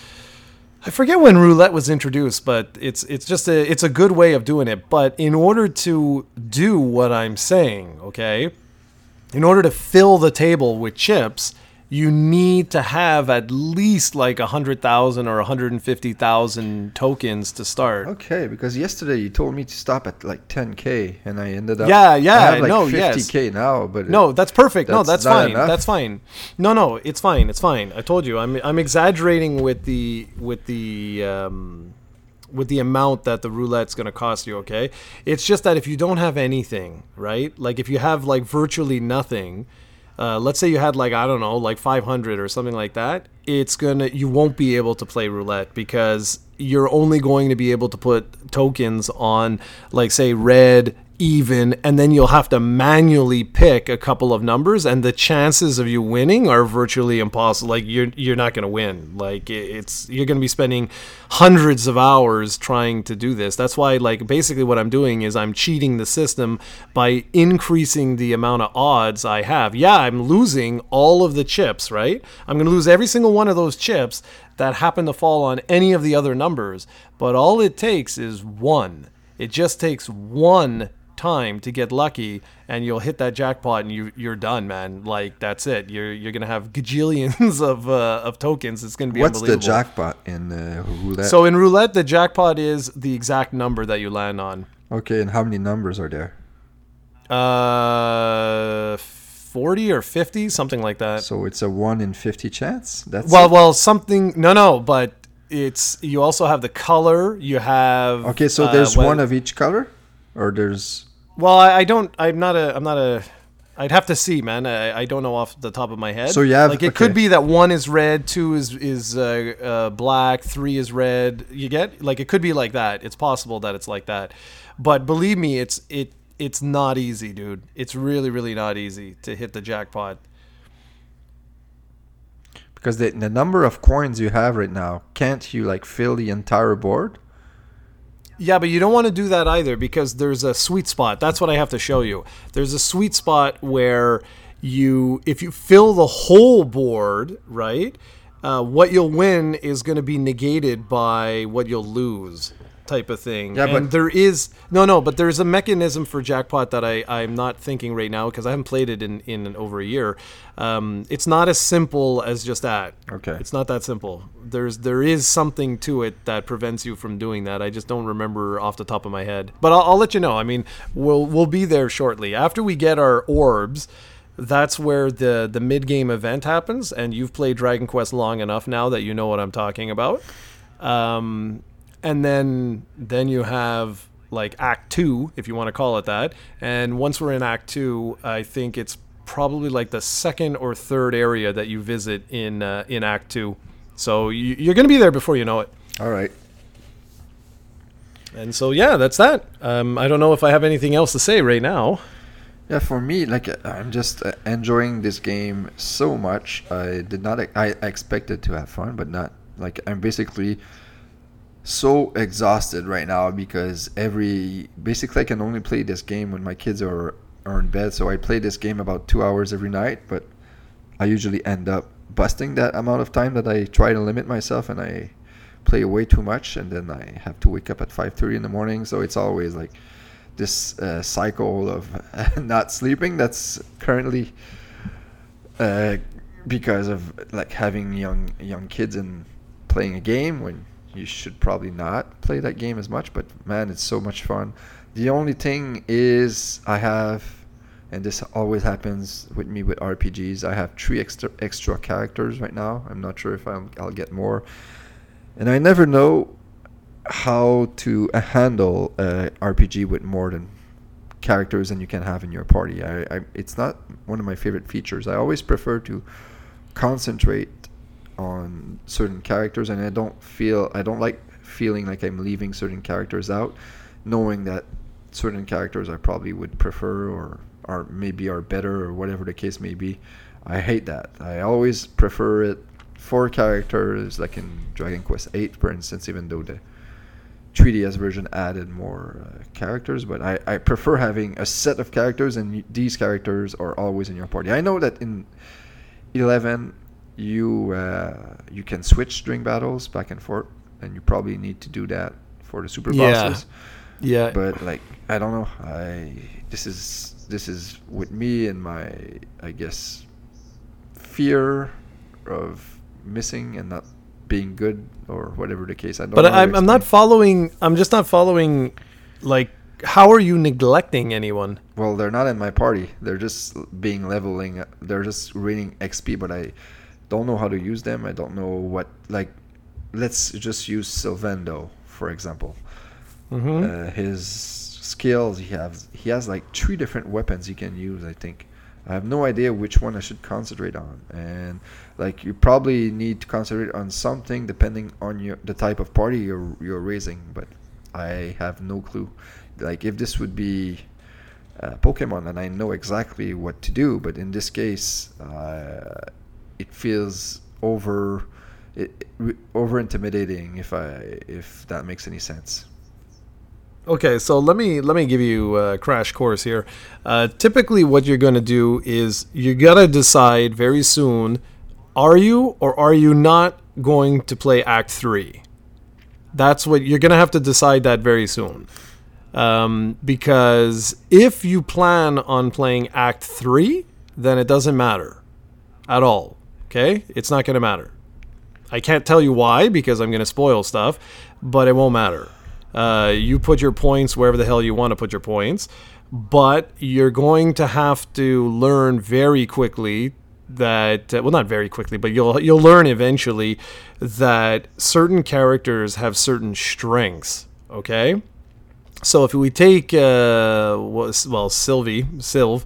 I forget when roulette was introduced, but it's it's just a it's a good way of doing it. But in order to do what I'm saying, okay, in order to fill the table with chips, you need to have at least like a hundred thousand or a hundred and fifty thousand tokens to start. Okay, because yesterday you told me to stop at like ten K, and I ended up. Yeah, yeah, I have like no, fifty yes. K now, but No, that's perfect. no, That's that's not fine. enough? That's fine. No, no, it's fine. It's fine. I told you, I'm I'm exaggerating with the with the um, with the amount that the roulette's going to cost you. Okay, it's just that if you don't have anything, right? Like if you have like virtually nothing. Uh, let's say you had like, I don't know, like five hundred or something like that. It's gonna, you won't be able to play roulette, because you're only going to be able to put tokens on like say red, even, and then you'll have to manually pick a couple of numbers, and the chances of you winning are virtually impossible. Like you're you're not going to win. Like it's you're going to be spending hundreds of hours trying to do this. That's why, like, basically what I'm doing is I'm cheating the system by increasing the amount of odds I have. Yeah, I'm losing all of the chips, right? I'm going to lose every single one of those chips that happen to fall on any of the other numbers, but all it takes is one. It just takes one time to get lucky, and you'll hit that jackpot, and you you're done, man. Like that's it. You're you're gonna have gajillions of uh, of tokens. It's gonna be What's unbelievable. the jackpot in uh, roulette? So in roulette, the jackpot is the exact number that you land on. Okay, and how many numbers are there? Uh, forty or fifty, something like that. So it's a one in fifty chance. That's well, it? well, something. No, no, but it's you also have the color. You have Okay, so uh, there's what- one of each color, or there's Well, I, I don't. I'm not a. I'm not a. I'd have to see, man. I, I don't know off the top of my head. So you have- like it okay. could be that one is red, two is is uh, uh, black, three is red. You get like it could be like that. It's possible that it's like that, but believe me, it's it it's not easy, dude. It's really really not easy to hit the jackpot. because the the number of coins you have right now, can't you like fill the entire board? Yeah, but you don't want to do that either because there's a sweet spot. That's what I have to show you. There's a sweet spot where you, if you fill the whole board, right, uh, what you'll win is going to be negated by what you'll lose, type of thing. Yeah, and but- there is no, no, but there's a mechanism for jackpot that I I'm not thinking right now because I haven't played it in in over a year. Um, it's not as simple as just that. Okay. It's not that simple. There's there is something to it that prevents you from doing that. I just don't remember off the top of my head. But I'll, I'll let you know. I mean, we'll we'll be there shortly after we get our orbs. That's where the the mid game event happens, and you've played Dragon Quest long enough now that you know what I'm talking about. Um, and then then you have like Act Two, if you want to call it that. And once we're in Act Two, I think it's probably like the second or third area that you visit in uh, in Act Two. So you, you're going to be there before you know it. All right. And so yeah, that's that. Um, I don't know if I have anything else to say right now. Yeah, for me, like uh, I'm just uh, enjoying this game so much. I did not. I expected to have fun, but not. Like I'm basically so exhausted right now because every basically I can only play this game when my kids are are in bed. So I play this game about two hours every night, but I usually end up busting that amount of time that I try to limit myself, and I play way too much, and then I have to wake up at five thirty in the morning. So it's always like this uh, cycle of not sleeping that's currently uh, because of like having young young kids and playing a game when you should probably not play that game as much. But man, it's so much fun. The only thing is I have, and this always happens with me with R P Gs, I have three extra extra characters right now. I'm not sure if I'll, I'll get more, and I never know how to uh, handle a R P G with more than characters than you can have in your party. I, I it's not one of my favorite features. I always prefer to concentrate on certain characters, and I don't feel I don't like feeling like I'm leaving certain characters out, knowing that certain characters I probably would prefer or are maybe are better or whatever the case may be. I hate that. I always prefer it for characters like in Dragon Quest eight, for instance, even though the three D S version added more uh, characters, but I, I prefer having a set of characters, and y- these characters are always in your party. I know that in eleven you uh, you can switch during battles back and forth, and you probably need to do that for the super Yeah. bosses. Yeah. But like I don't know, I this is this is with me and my I guess fear of missing and not being good or whatever the case. I don't But know how to I'm, I'm not explain. following. I'm just not following. Like, how are you neglecting anyone? Well, they're not in my party. They're just being leveling. They're just raining X P, but I don't know how to use them. I don't know what, like, let's just use Sylvando, for example. Mm-hmm. Uh, his skills, he has, he has like three different weapons he can use, I think. I have no idea which one I should concentrate on. And, like, you probably need to concentrate on something depending on your the type of party you're, you're raising, but I have no clue. Like, if this would be uh, Pokemon, and I know exactly what to do. But in this case, uh, it feels over it, it, over intimidating, if I if that makes any sense. Okay, so let me let me give you a crash course here. Uh, typically, what you're going to do is you gotta decide very soon: are you or are you not going to play Act Three? That's what you're going to have to decide that very soon. Um, because if you plan on playing Act Three, then it doesn't matter at all. Okay, it's not going to matter. I can't tell you why because I'm going to spoil stuff, but it won't matter. Uh, you put your points wherever the hell you want to put your points, but you're going to have to learn very quickly that uh, well, not very quickly, but you'll you'll learn eventually that certain characters have certain strengths. Okay, so if we take uh, well Sylvie, Sylv,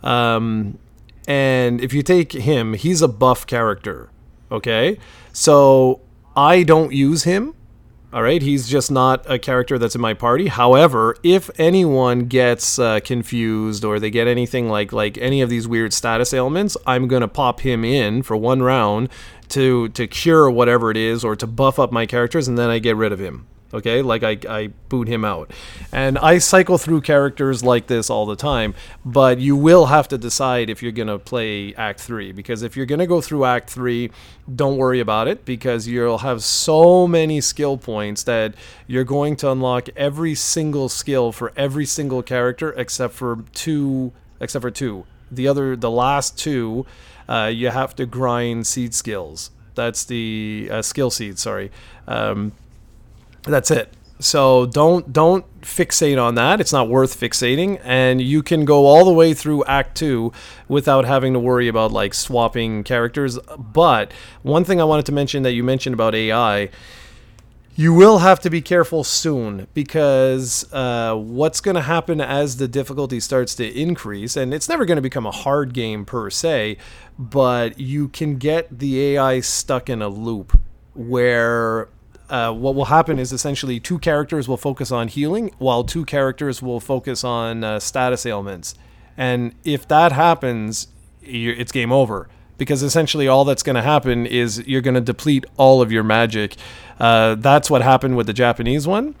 um, and if you take him, he's a buff character. Okay, so I don't use him. All right, he's just not a character that's in my party. However, if anyone gets uh, confused or they get anything like like any of these weird status ailments, I'm gonna pop him in for one round to to cure whatever it is or to buff up my characters, and then I get rid of him. Okay, like I, I boot him out. And I cycle through characters like this all the time, but you will have to decide if you're going to play Act three, because if you're going to go through Act three, don't worry about it, because you'll have so many skill points that you're going to unlock every single skill for every single character except for two, except for two. The other, the last two, uh, you have to grind seed skills. That's the uh, skill seed, sorry. Um, That's it. So don't don't fixate on that. It's not worth fixating, and you can go all the way through Act Two without having to worry about like swapping characters. But one thing I wanted to mention that you mentioned about A I, you will have to be careful soon, because uh, what's going to happen as the difficulty starts to increase, and it's never going to become a hard game per se, but you can get the A I stuck in a loop where Uh, what will happen is essentially two characters will focus on healing while two characters will focus on uh, status ailments. And if that happens, you're, it's game over. Because essentially all that's going to happen is you're going to deplete all of your magic. Uh, that's what happened with the Japanese one.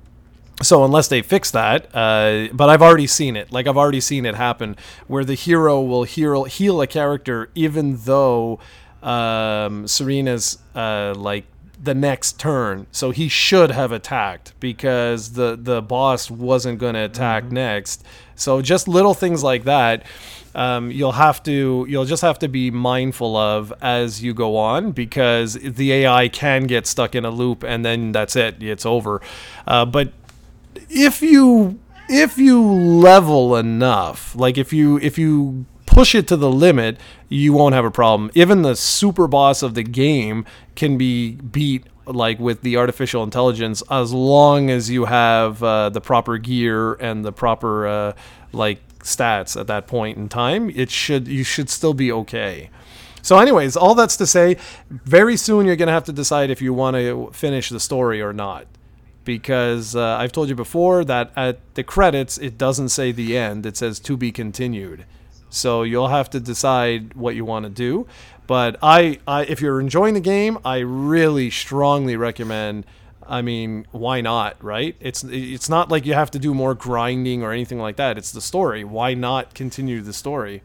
So unless they fix that, uh, but I've already seen it. Like I've already seen it happen where the hero will heal, heal a character even though um, Serena's uh, like the next turn, so he should have attacked because the the boss wasn't going to attack mm-hmm. next. So just little things like that, um, you'll have to you'll just have to be mindful of as you go on, because the A I can get stuck in a loop and then that's it, it's over. Uh, but if you if you level enough, like if you if you push it to the limit, you won't have a problem. Even the super boss of the game can be beat like with the artificial intelligence as long as you have uh, the proper gear and the proper uh, like stats at that point in time. It should you should still be okay. So anyways, all that's to say, very soon you're going to have to decide if you want to finish the story or not. Because uh, I've told you before that at the credits, it doesn't say the end. It says to be continued. So you'll have to decide what you want to do. But I, I, if you're enjoying the game, I really strongly recommend. I mean, why not, right? It's it's not like you have to do more grinding or anything like that. It's the story. Why not continue the story?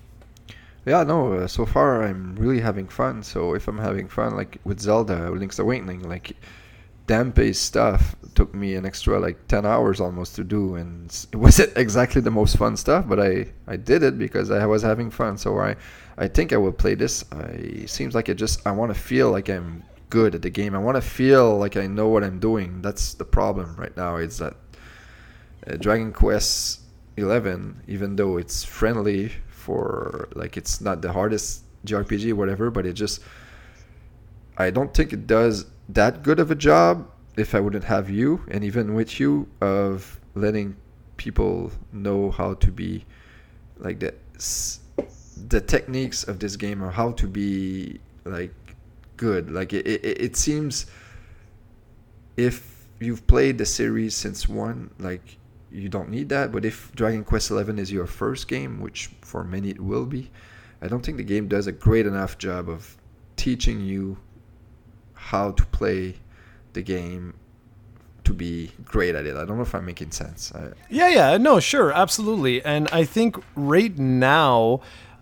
Yeah, no, uh, so far I'm really having fun. So if I'm having fun, like with Zelda, Link's Awakening, like Danpei's stuff took me an extra like ten hours almost to do, and it wasn't exactly the most fun stuff, but I, I did it because I was having fun. So I I think I will play this. I seems like it just I want to feel like I'm good at the game. I want to feel like I know what I'm doing. That's the problem right now. It's that uh, Dragon Quest eleven, even though it's friendly for like it's not the hardest J R P G or whatever, but it just I don't think it does that good of a job if I wouldn't have you, and even with you, of letting people know how to be like the the techniques of this game, or how to be like good. Like it, it, it seems if you've played the series since one, like you don't need that. But if Dragon Quest eleven is your first game, which for many it will be, I don't think the game does a great enough job of teaching you how to play the game to be great at it. I don't know if I'm making sense. I, yeah, yeah, no, sure, absolutely. And I think right now,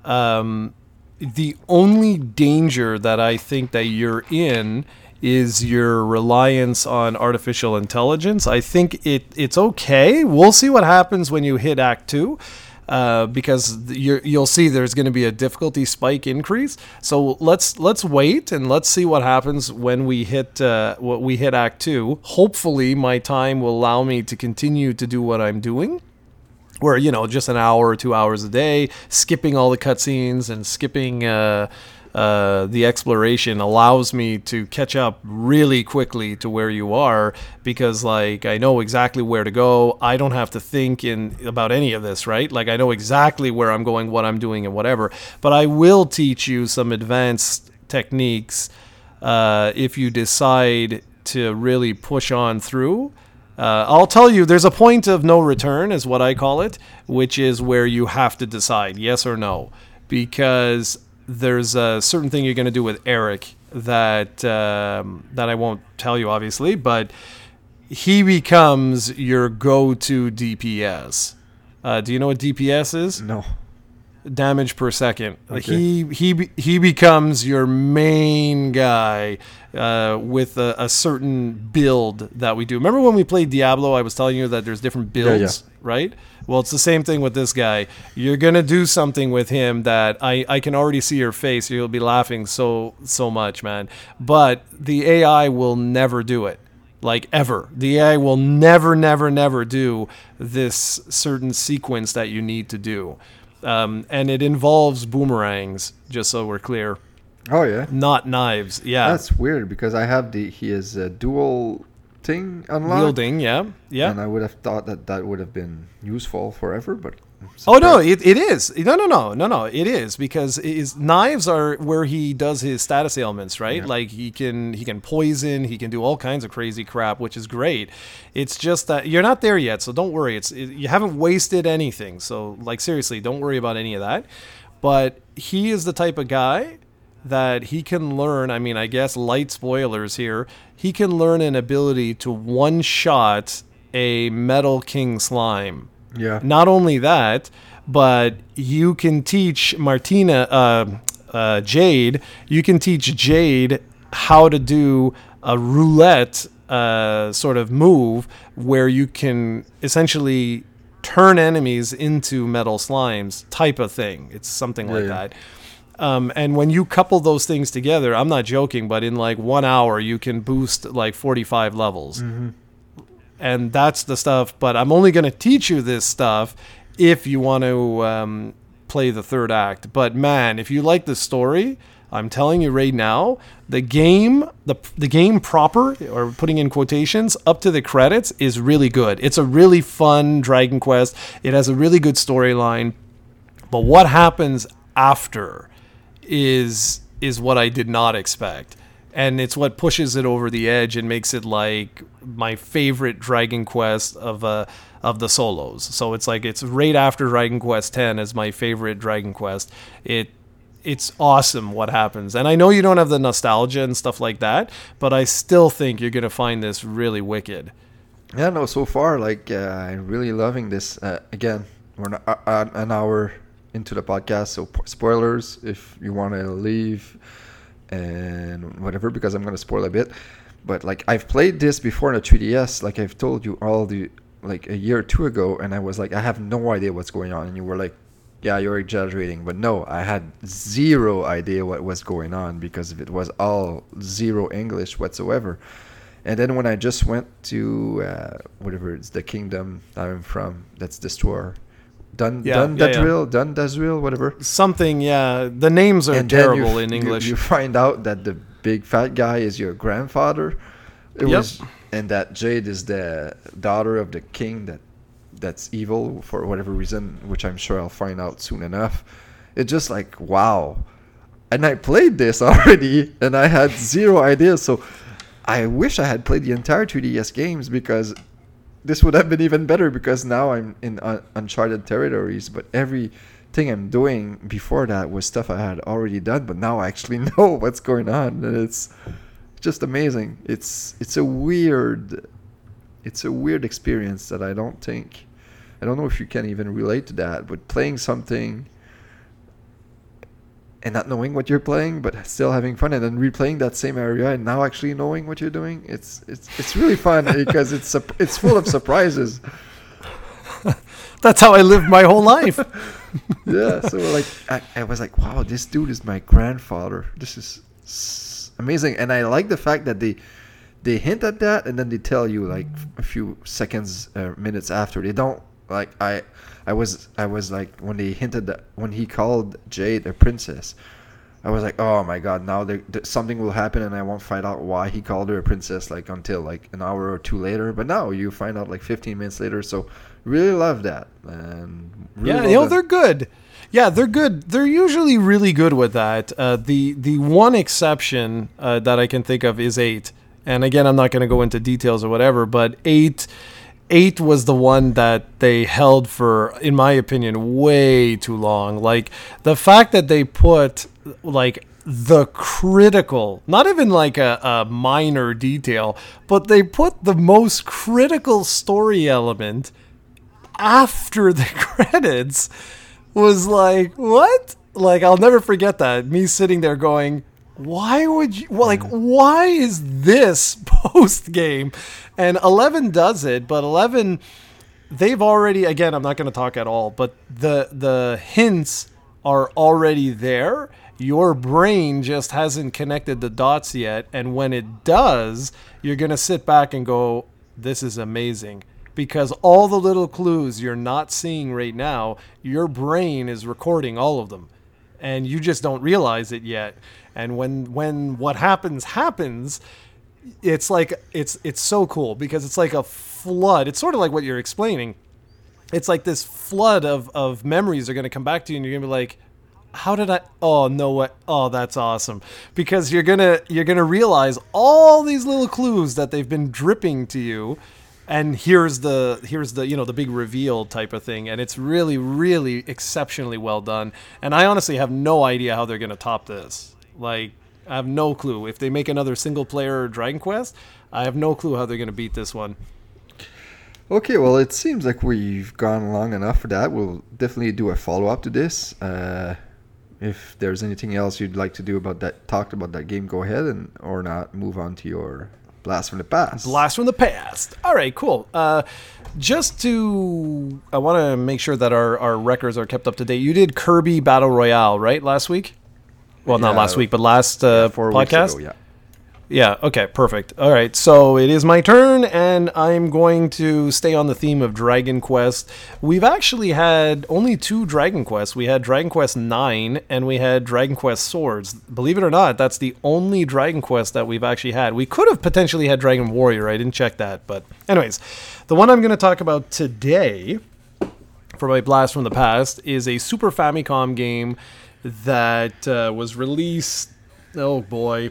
um, the only danger that I think that you're in is your reliance on artificial intelligence. I think it it's okay. We'll see what happens when you hit Act Two. Uh, because you're, you'll see there's going to be a difficulty spike increase. So let's let's wait and let's see what happens when we hit uh, what we hit Act Two. Hopefully, my time will allow me to continue to do what I'm doing, where you know just an hour or two hours a day, skipping all the cutscenes and skipping. Uh, Uh, the exploration allows me to catch up really quickly to where you are, because like I know exactly where to go. I don't have to think in about any of this, right? Like I know exactly where I'm going, what I'm doing, and whatever. But I will teach you some advanced techniques uh, if you decide to really push on through. Uh, I'll tell you, there's a point of no return, is what I call it, which is where you have to decide yes or no, because there's a certain thing you're going to do with Eric that um, that I won't tell you, obviously, but he becomes your go-to D P S. Uh, do you know what D P S is? No. Damage per second. Okay. He he he becomes your main guy uh, with a, a certain build that we do. Remember when we played Diablo? I was telling you that there's different builds, yeah, yeah. right? Well, it's the same thing with this guy. You're gonna do something with him that I, I can already see your face. You'll be laughing so so much, man. But the A I will never do it. Like ever. The A I will never, never, never do this certain sequence that you need to do. Um, and it involves boomerangs, just so we're clear. Oh yeah. Not knives. Yeah. That's weird because I have the he is a dual thing unlocked. Wielding, yeah. Yeah. And I would have thought that that would have been useful forever, but Oh no, it, it is. No, no, no, no, no. It is because his knives are where he does his status ailments, right? Yeah. Like he can he can poison, he can do all kinds of crazy crap, which is great. It's just that you're not there yet, so don't worry. It's it, you haven't wasted anything. So like seriously, don't worry about any of that. But he is the type of guy that he can learn. I mean, I guess light spoilers here. He can learn an ability to one shot a Metal King slime. Yeah. Not only that, but you can teach Martina, uh, uh, Jade, you can teach Jade how to do a roulette uh, sort of move where you can essentially turn enemies into metal slimes type of thing. It's something Yeah, like yeah. that. Um, and when you couple those things together, I'm not joking, but in like one hour, you can boost like forty-five levels. Mm-hmm. And that's the stuff, but I'm only going to teach you this stuff if you want to um, play the third act. But man, if you like the story, I'm telling you right now, the game, the the game proper, or putting in quotations, up to the credits is really good. It's a really fun Dragon Quest. It has a really good storyline. But what happens after is is what I did not expect. And it's what pushes it over the edge and makes it like my favorite Dragon Quest of uh, of the solos. So it's like it's right after Dragon Quest ten as my favorite Dragon Quest. It it's awesome what happens. And I know you don't have the nostalgia and stuff like that, but I still think you're going to find this really wicked. Yeah, no, so far, like, uh, I'm really loving this. Uh, again, we're not, uh, uh, an hour into the podcast, so p- spoilers if you want to leave and whatever, because I'm going to spoil a bit. But, like, I've played this before on a three D S, like I've told you all the, like, a year or two ago, and I was like, I have no idea what's going on. And you were like, yeah, you're exaggerating. But no, I had zero idea what was going on because it was all zero English whatsoever. And then when I just went to uh, whatever it's the kingdom that I'm from, that's Destroyer, Dun Yeah, Dun yeah, yeah. Dadril, Dun Dazril, whatever. Something, yeah. The names are And then you terrible f- in you- English. You, find out that the big fat guy is your grandfather. It Yep. was, and that Jade is the daughter of the king that that's evil for whatever reason, which I'm sure I'll find out soon enough. It's just like, wow. And I played this already, and I had zero idea. So I wish I had played the entire three D S games because this would have been even better because now I'm in un- uncharted territories. But everything I'm doing before that was stuff I had already done. But now I actually know what's going on, and it's just amazing. It's it's a weird, it's a weird experience that I don't think, I don't know if you can even relate to that. But playing something and not knowing what you're playing, but still having fun, and then replaying that same area and now actually knowing what you're doing, it's it's it's really fun because it's it's full of surprises. That's how I lived my whole life. Yeah, so like I, I was like, wow, this dude is my grandfather. This is s- amazing, and I like the fact that they they hint at that and then they tell you like a few seconds, uh, minutes after. They don't like I. I was I was like when they hinted that when he called Jade a princess, I was like, oh my god, now there, there, something will happen and I won't find out why he called her a princess like until like an hour or two later. But now you find out like fifteen minutes later. So really love that. And really yeah, love you know, that. they're good. Yeah, they're good. They're usually really good with that. Uh, the the one exception uh, that I can think of is eight. And again, I'm not going to go into details or whatever, but eight. Eight was the one that they held for, in my opinion, way too long. Like the fact that they put like the critical, not even like a, a minor detail, but they put the most critical story element after the credits was like, what? Like, I'll never forget that. Me sitting there going, why would you, well, like, why is this post game? And eleven does it, but eleven, they've already, again, I'm not going to talk at all, but the the hints are already there. Your brain just hasn't connected the dots yet. And when it does, you're going to sit back and go, this is amazing. Because all the little clues you're not seeing right now, your brain is recording all of them. And you just don't realize it yet. And when when what happens happens, it's like it's it's so cool because it's like a flood. It's sort of like what you're explaining. It's like this flood of, of memories are going to come back to you, and you're going to be like, how did I? Oh no! What? Oh, that's awesome! Because you're gonna you're gonna realize all these little clues that they've been dripping to you, and here's the here's the you know the big reveal type of thing, and it's really really exceptionally well done. And I honestly have no idea how they're gonna top this. Like, I have no clue. If they make another single player Dragon Quest, I have no clue how they're gonna beat this one. Okay, well, it seems like we've gone long enough for that. We'll definitely do a follow up to this. Uh, if there's anything else you'd like to do about that, talked about that game, go ahead, and or not move on to your Blast from the Past. Blast from the Past. All right, cool. Uh, just to, I want to make sure that our, our records are kept up to date. You did Kirby Battle Royale, right, last week? Well, not Yeah, last week, but last uh, yeah, four podcast? weeks ago, yeah. Yeah, okay, perfect. All right, so it is my turn, and I'm going to stay on the theme of Dragon Quest. We've actually had only two Dragon Quests. We had Dragon Quest nine, and we had Dragon Quest Swords. Believe it or not, that's the only Dragon Quest that we've actually had. We could have potentially had Dragon Warrior. I didn't check that, but anyways, the one I'm going to talk about today for my Blast from the Past is a Super Famicom game that uh, was released, oh boy,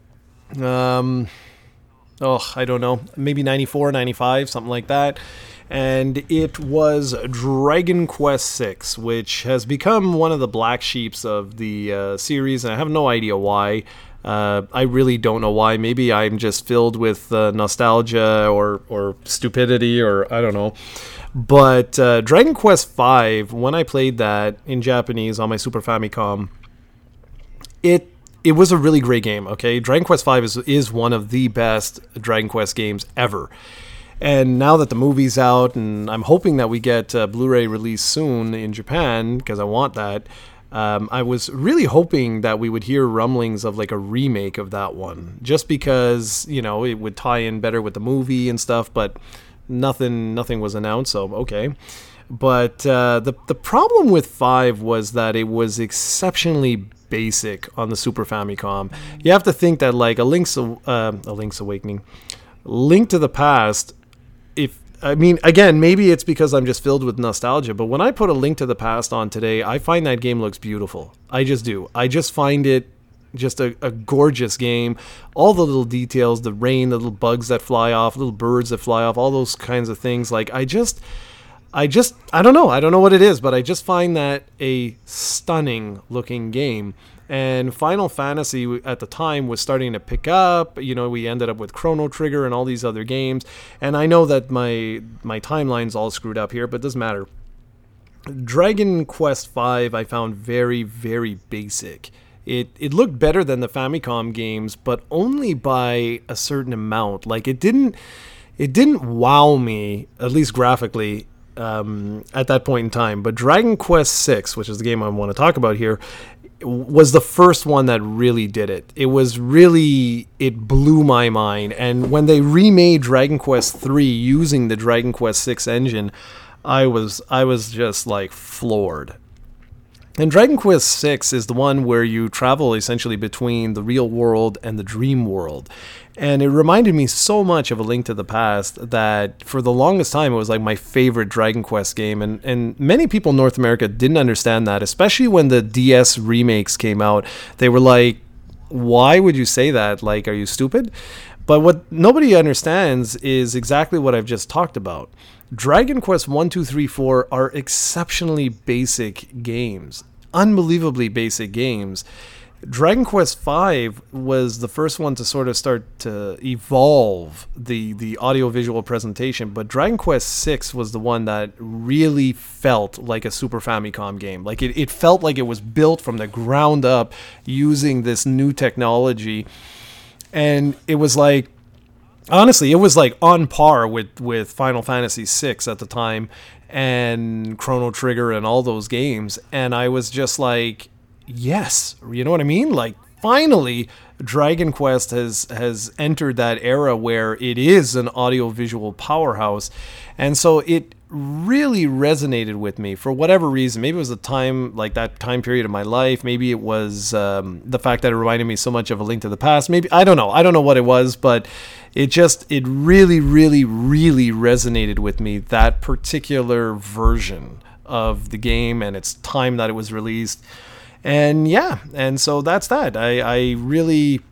um oh I don't know, maybe ninety-four, ninety-five, something like that. And it was Dragon Quest six, which has become one of the black sheeps of the uh, series, and I have no idea why. uh, I really don't know why. Maybe I'm just filled with uh, nostalgia or or stupidity, or I don't know. But uh, Dragon Quest five, when I played that in Japanese on my Super Famicom, it It was a really great game, okay? Dragon Quest five is is one of the best Dragon Quest games ever. And now that the movie's out, and I'm hoping that we get uh, Blu-ray release soon in Japan, because I want that, um, I was really hoping that we would hear rumblings of like a remake of that one, just because, you know, it would tie in better with the movie and stuff, but nothing nothing was announced, so okay. But uh, the, the problem with five was that it was exceptionally basic on the Super Famicom. You have to think that like a Link's uh, a Link's Awakening, Link to the Past. If I mean, again, maybe it's because I'm just filled with nostalgia, but when I put a Link to the Past on today, I find that game looks beautiful. I just do. I just find it just a, a gorgeous game. All the little details, the rain, the little bugs that fly off, little birds that fly off, all those kinds of things. Like, I just, I just, I don't know. I don't know what it is, but I just find that a stunning looking game. And Final Fantasy at the time was starting to pick up. You know, we ended up with Chrono Trigger and all these other games. And I know that my my timeline's all screwed up here, but it doesn't matter. Dragon Quest five I found very, very basic. It it looked better than the Famicom games, but only by a certain amount. Like, it didn't it didn't wow me, at least graphically, um, at that point in time. But Dragon Quest six, which is the game I want to talk about here, was the first one that really did it. It was really, it blew my mind. And when they remade Dragon Quest three using the Dragon Quest six engine, I was I was just like floored. And Dragon Quest six is the one where you travel essentially between the real world and the dream world. And it reminded me so much of A Link to the Past that for the longest time it was like my favorite Dragon Quest game. And, and many people in North America didn't understand that, especially when the D S remakes came out. They were like, why would you say that? Like, are you stupid? But what nobody understands is exactly what I've just talked about. Dragon Quest one, two, three, four are exceptionally basic games. Unbelievably basic games. Dragon Quest five was the first one to sort of start to evolve the, the audio-visual presentation, but Dragon Quest six was the one that really felt like a Super Famicom game. Like, it, it felt like it was built from the ground up using this new technology. And it was like, honestly, it was like on par with, with Final Fantasy six at the time and Chrono Trigger and all those games. And I was just like, yes, you know what I mean? Like, finally, Dragon Quest has has entered that era where it is an audio-visual powerhouse. And so it really resonated with me for whatever reason. Maybe it was the time, like that time period of my life. Maybe it was um, the fact that it reminded me so much of A Link to the Past. Maybe, I don't know. I don't know what it was, but it just, it really, really, really resonated with me, that particular version of the game and its time that it was released. And yeah, and so that's that. I, I really,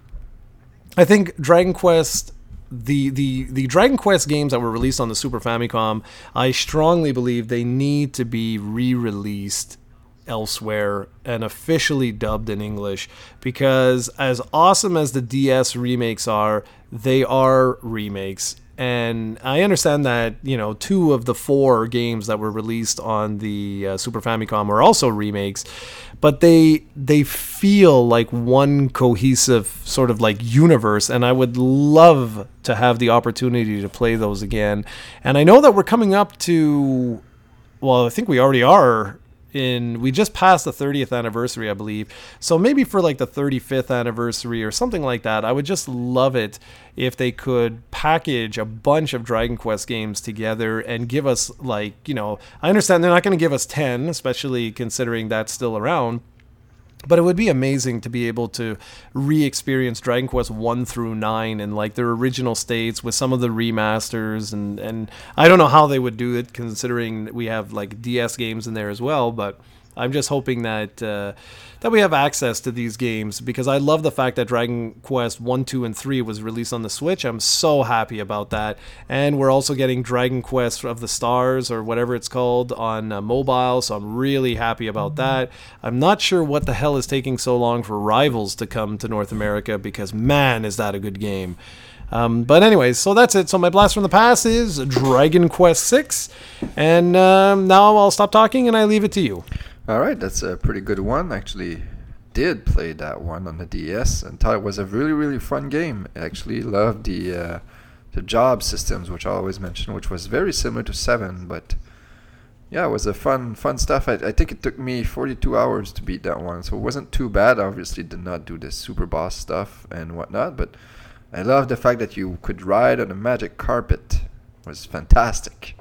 I think Dragon Quest, the, the, the Dragon Quest games that were released on the Super Famicom, I strongly believe they need to be re-released elsewhere and officially dubbed in English, because as awesome as the D S remakes are, they are remakes. And I understand that, you know, two of the four games that were released on the uh, Super Famicom are also remakes, but they they feel like one cohesive sort of like universe, and I would love to have the opportunity to play those again. And I know that we're coming up to, well, I think we already are, in we just passed the thirtieth anniversary, I believe. So maybe for like the thirty-fifth anniversary or something like that, I would just love it if they could package a bunch of Dragon Quest games together and give us, like, you know, I understand they're not going to give us ten, especially considering that's still around. But it would be amazing to be able to re-experience Dragon Quest one through nine in like their original states with some of the remasters, and, and I don't know how they would do it considering we have like D S games in there as well, but I'm just hoping that uh, that we have access to these games, because I love the fact that Dragon Quest one, two, and three was released on the Switch. I'm so happy about that. And we're also getting Dragon Quest of the Stars, or whatever it's called, on uh, mobile, so I'm really happy about that. I'm not sure what the hell is taking so long for Rivals to come to North America, because man, is that a good game. Um, but anyways, so that's it. So my blast from the past is Dragon Quest six. And um, now I'll stop talking and I leave it to you. All right, that's a pretty good one. Actually, did play that one on the D S and thought it was a really, really fun game. Actually, loved the uh, the job systems, which I always mention, which was very similar to seven. But yeah, it was a fun, fun stuff. I, I think it took me forty-two hours to beat that one, so it wasn't too bad. Obviously, did not do the super boss stuff and whatnot, but I love the fact that you could ride on a magic carpet. It was fantastic.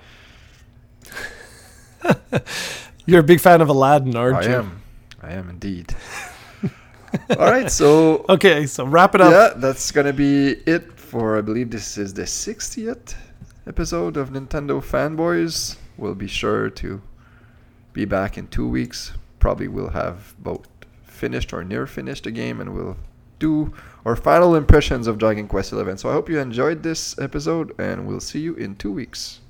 You're a big fan of Aladdin, aren't I you? I am. I am indeed. All right, so... Okay, so wrap it up. Yeah, that's going to be it for, I believe this is the sixtieth episode of Nintendo Fanboys. We'll be sure to be back in two weeks. Probably we'll have both finished or near finished the game, and we'll do our final impressions of Dragon Quest eleven. So I hope you enjoyed this episode, and we'll see you in two weeks.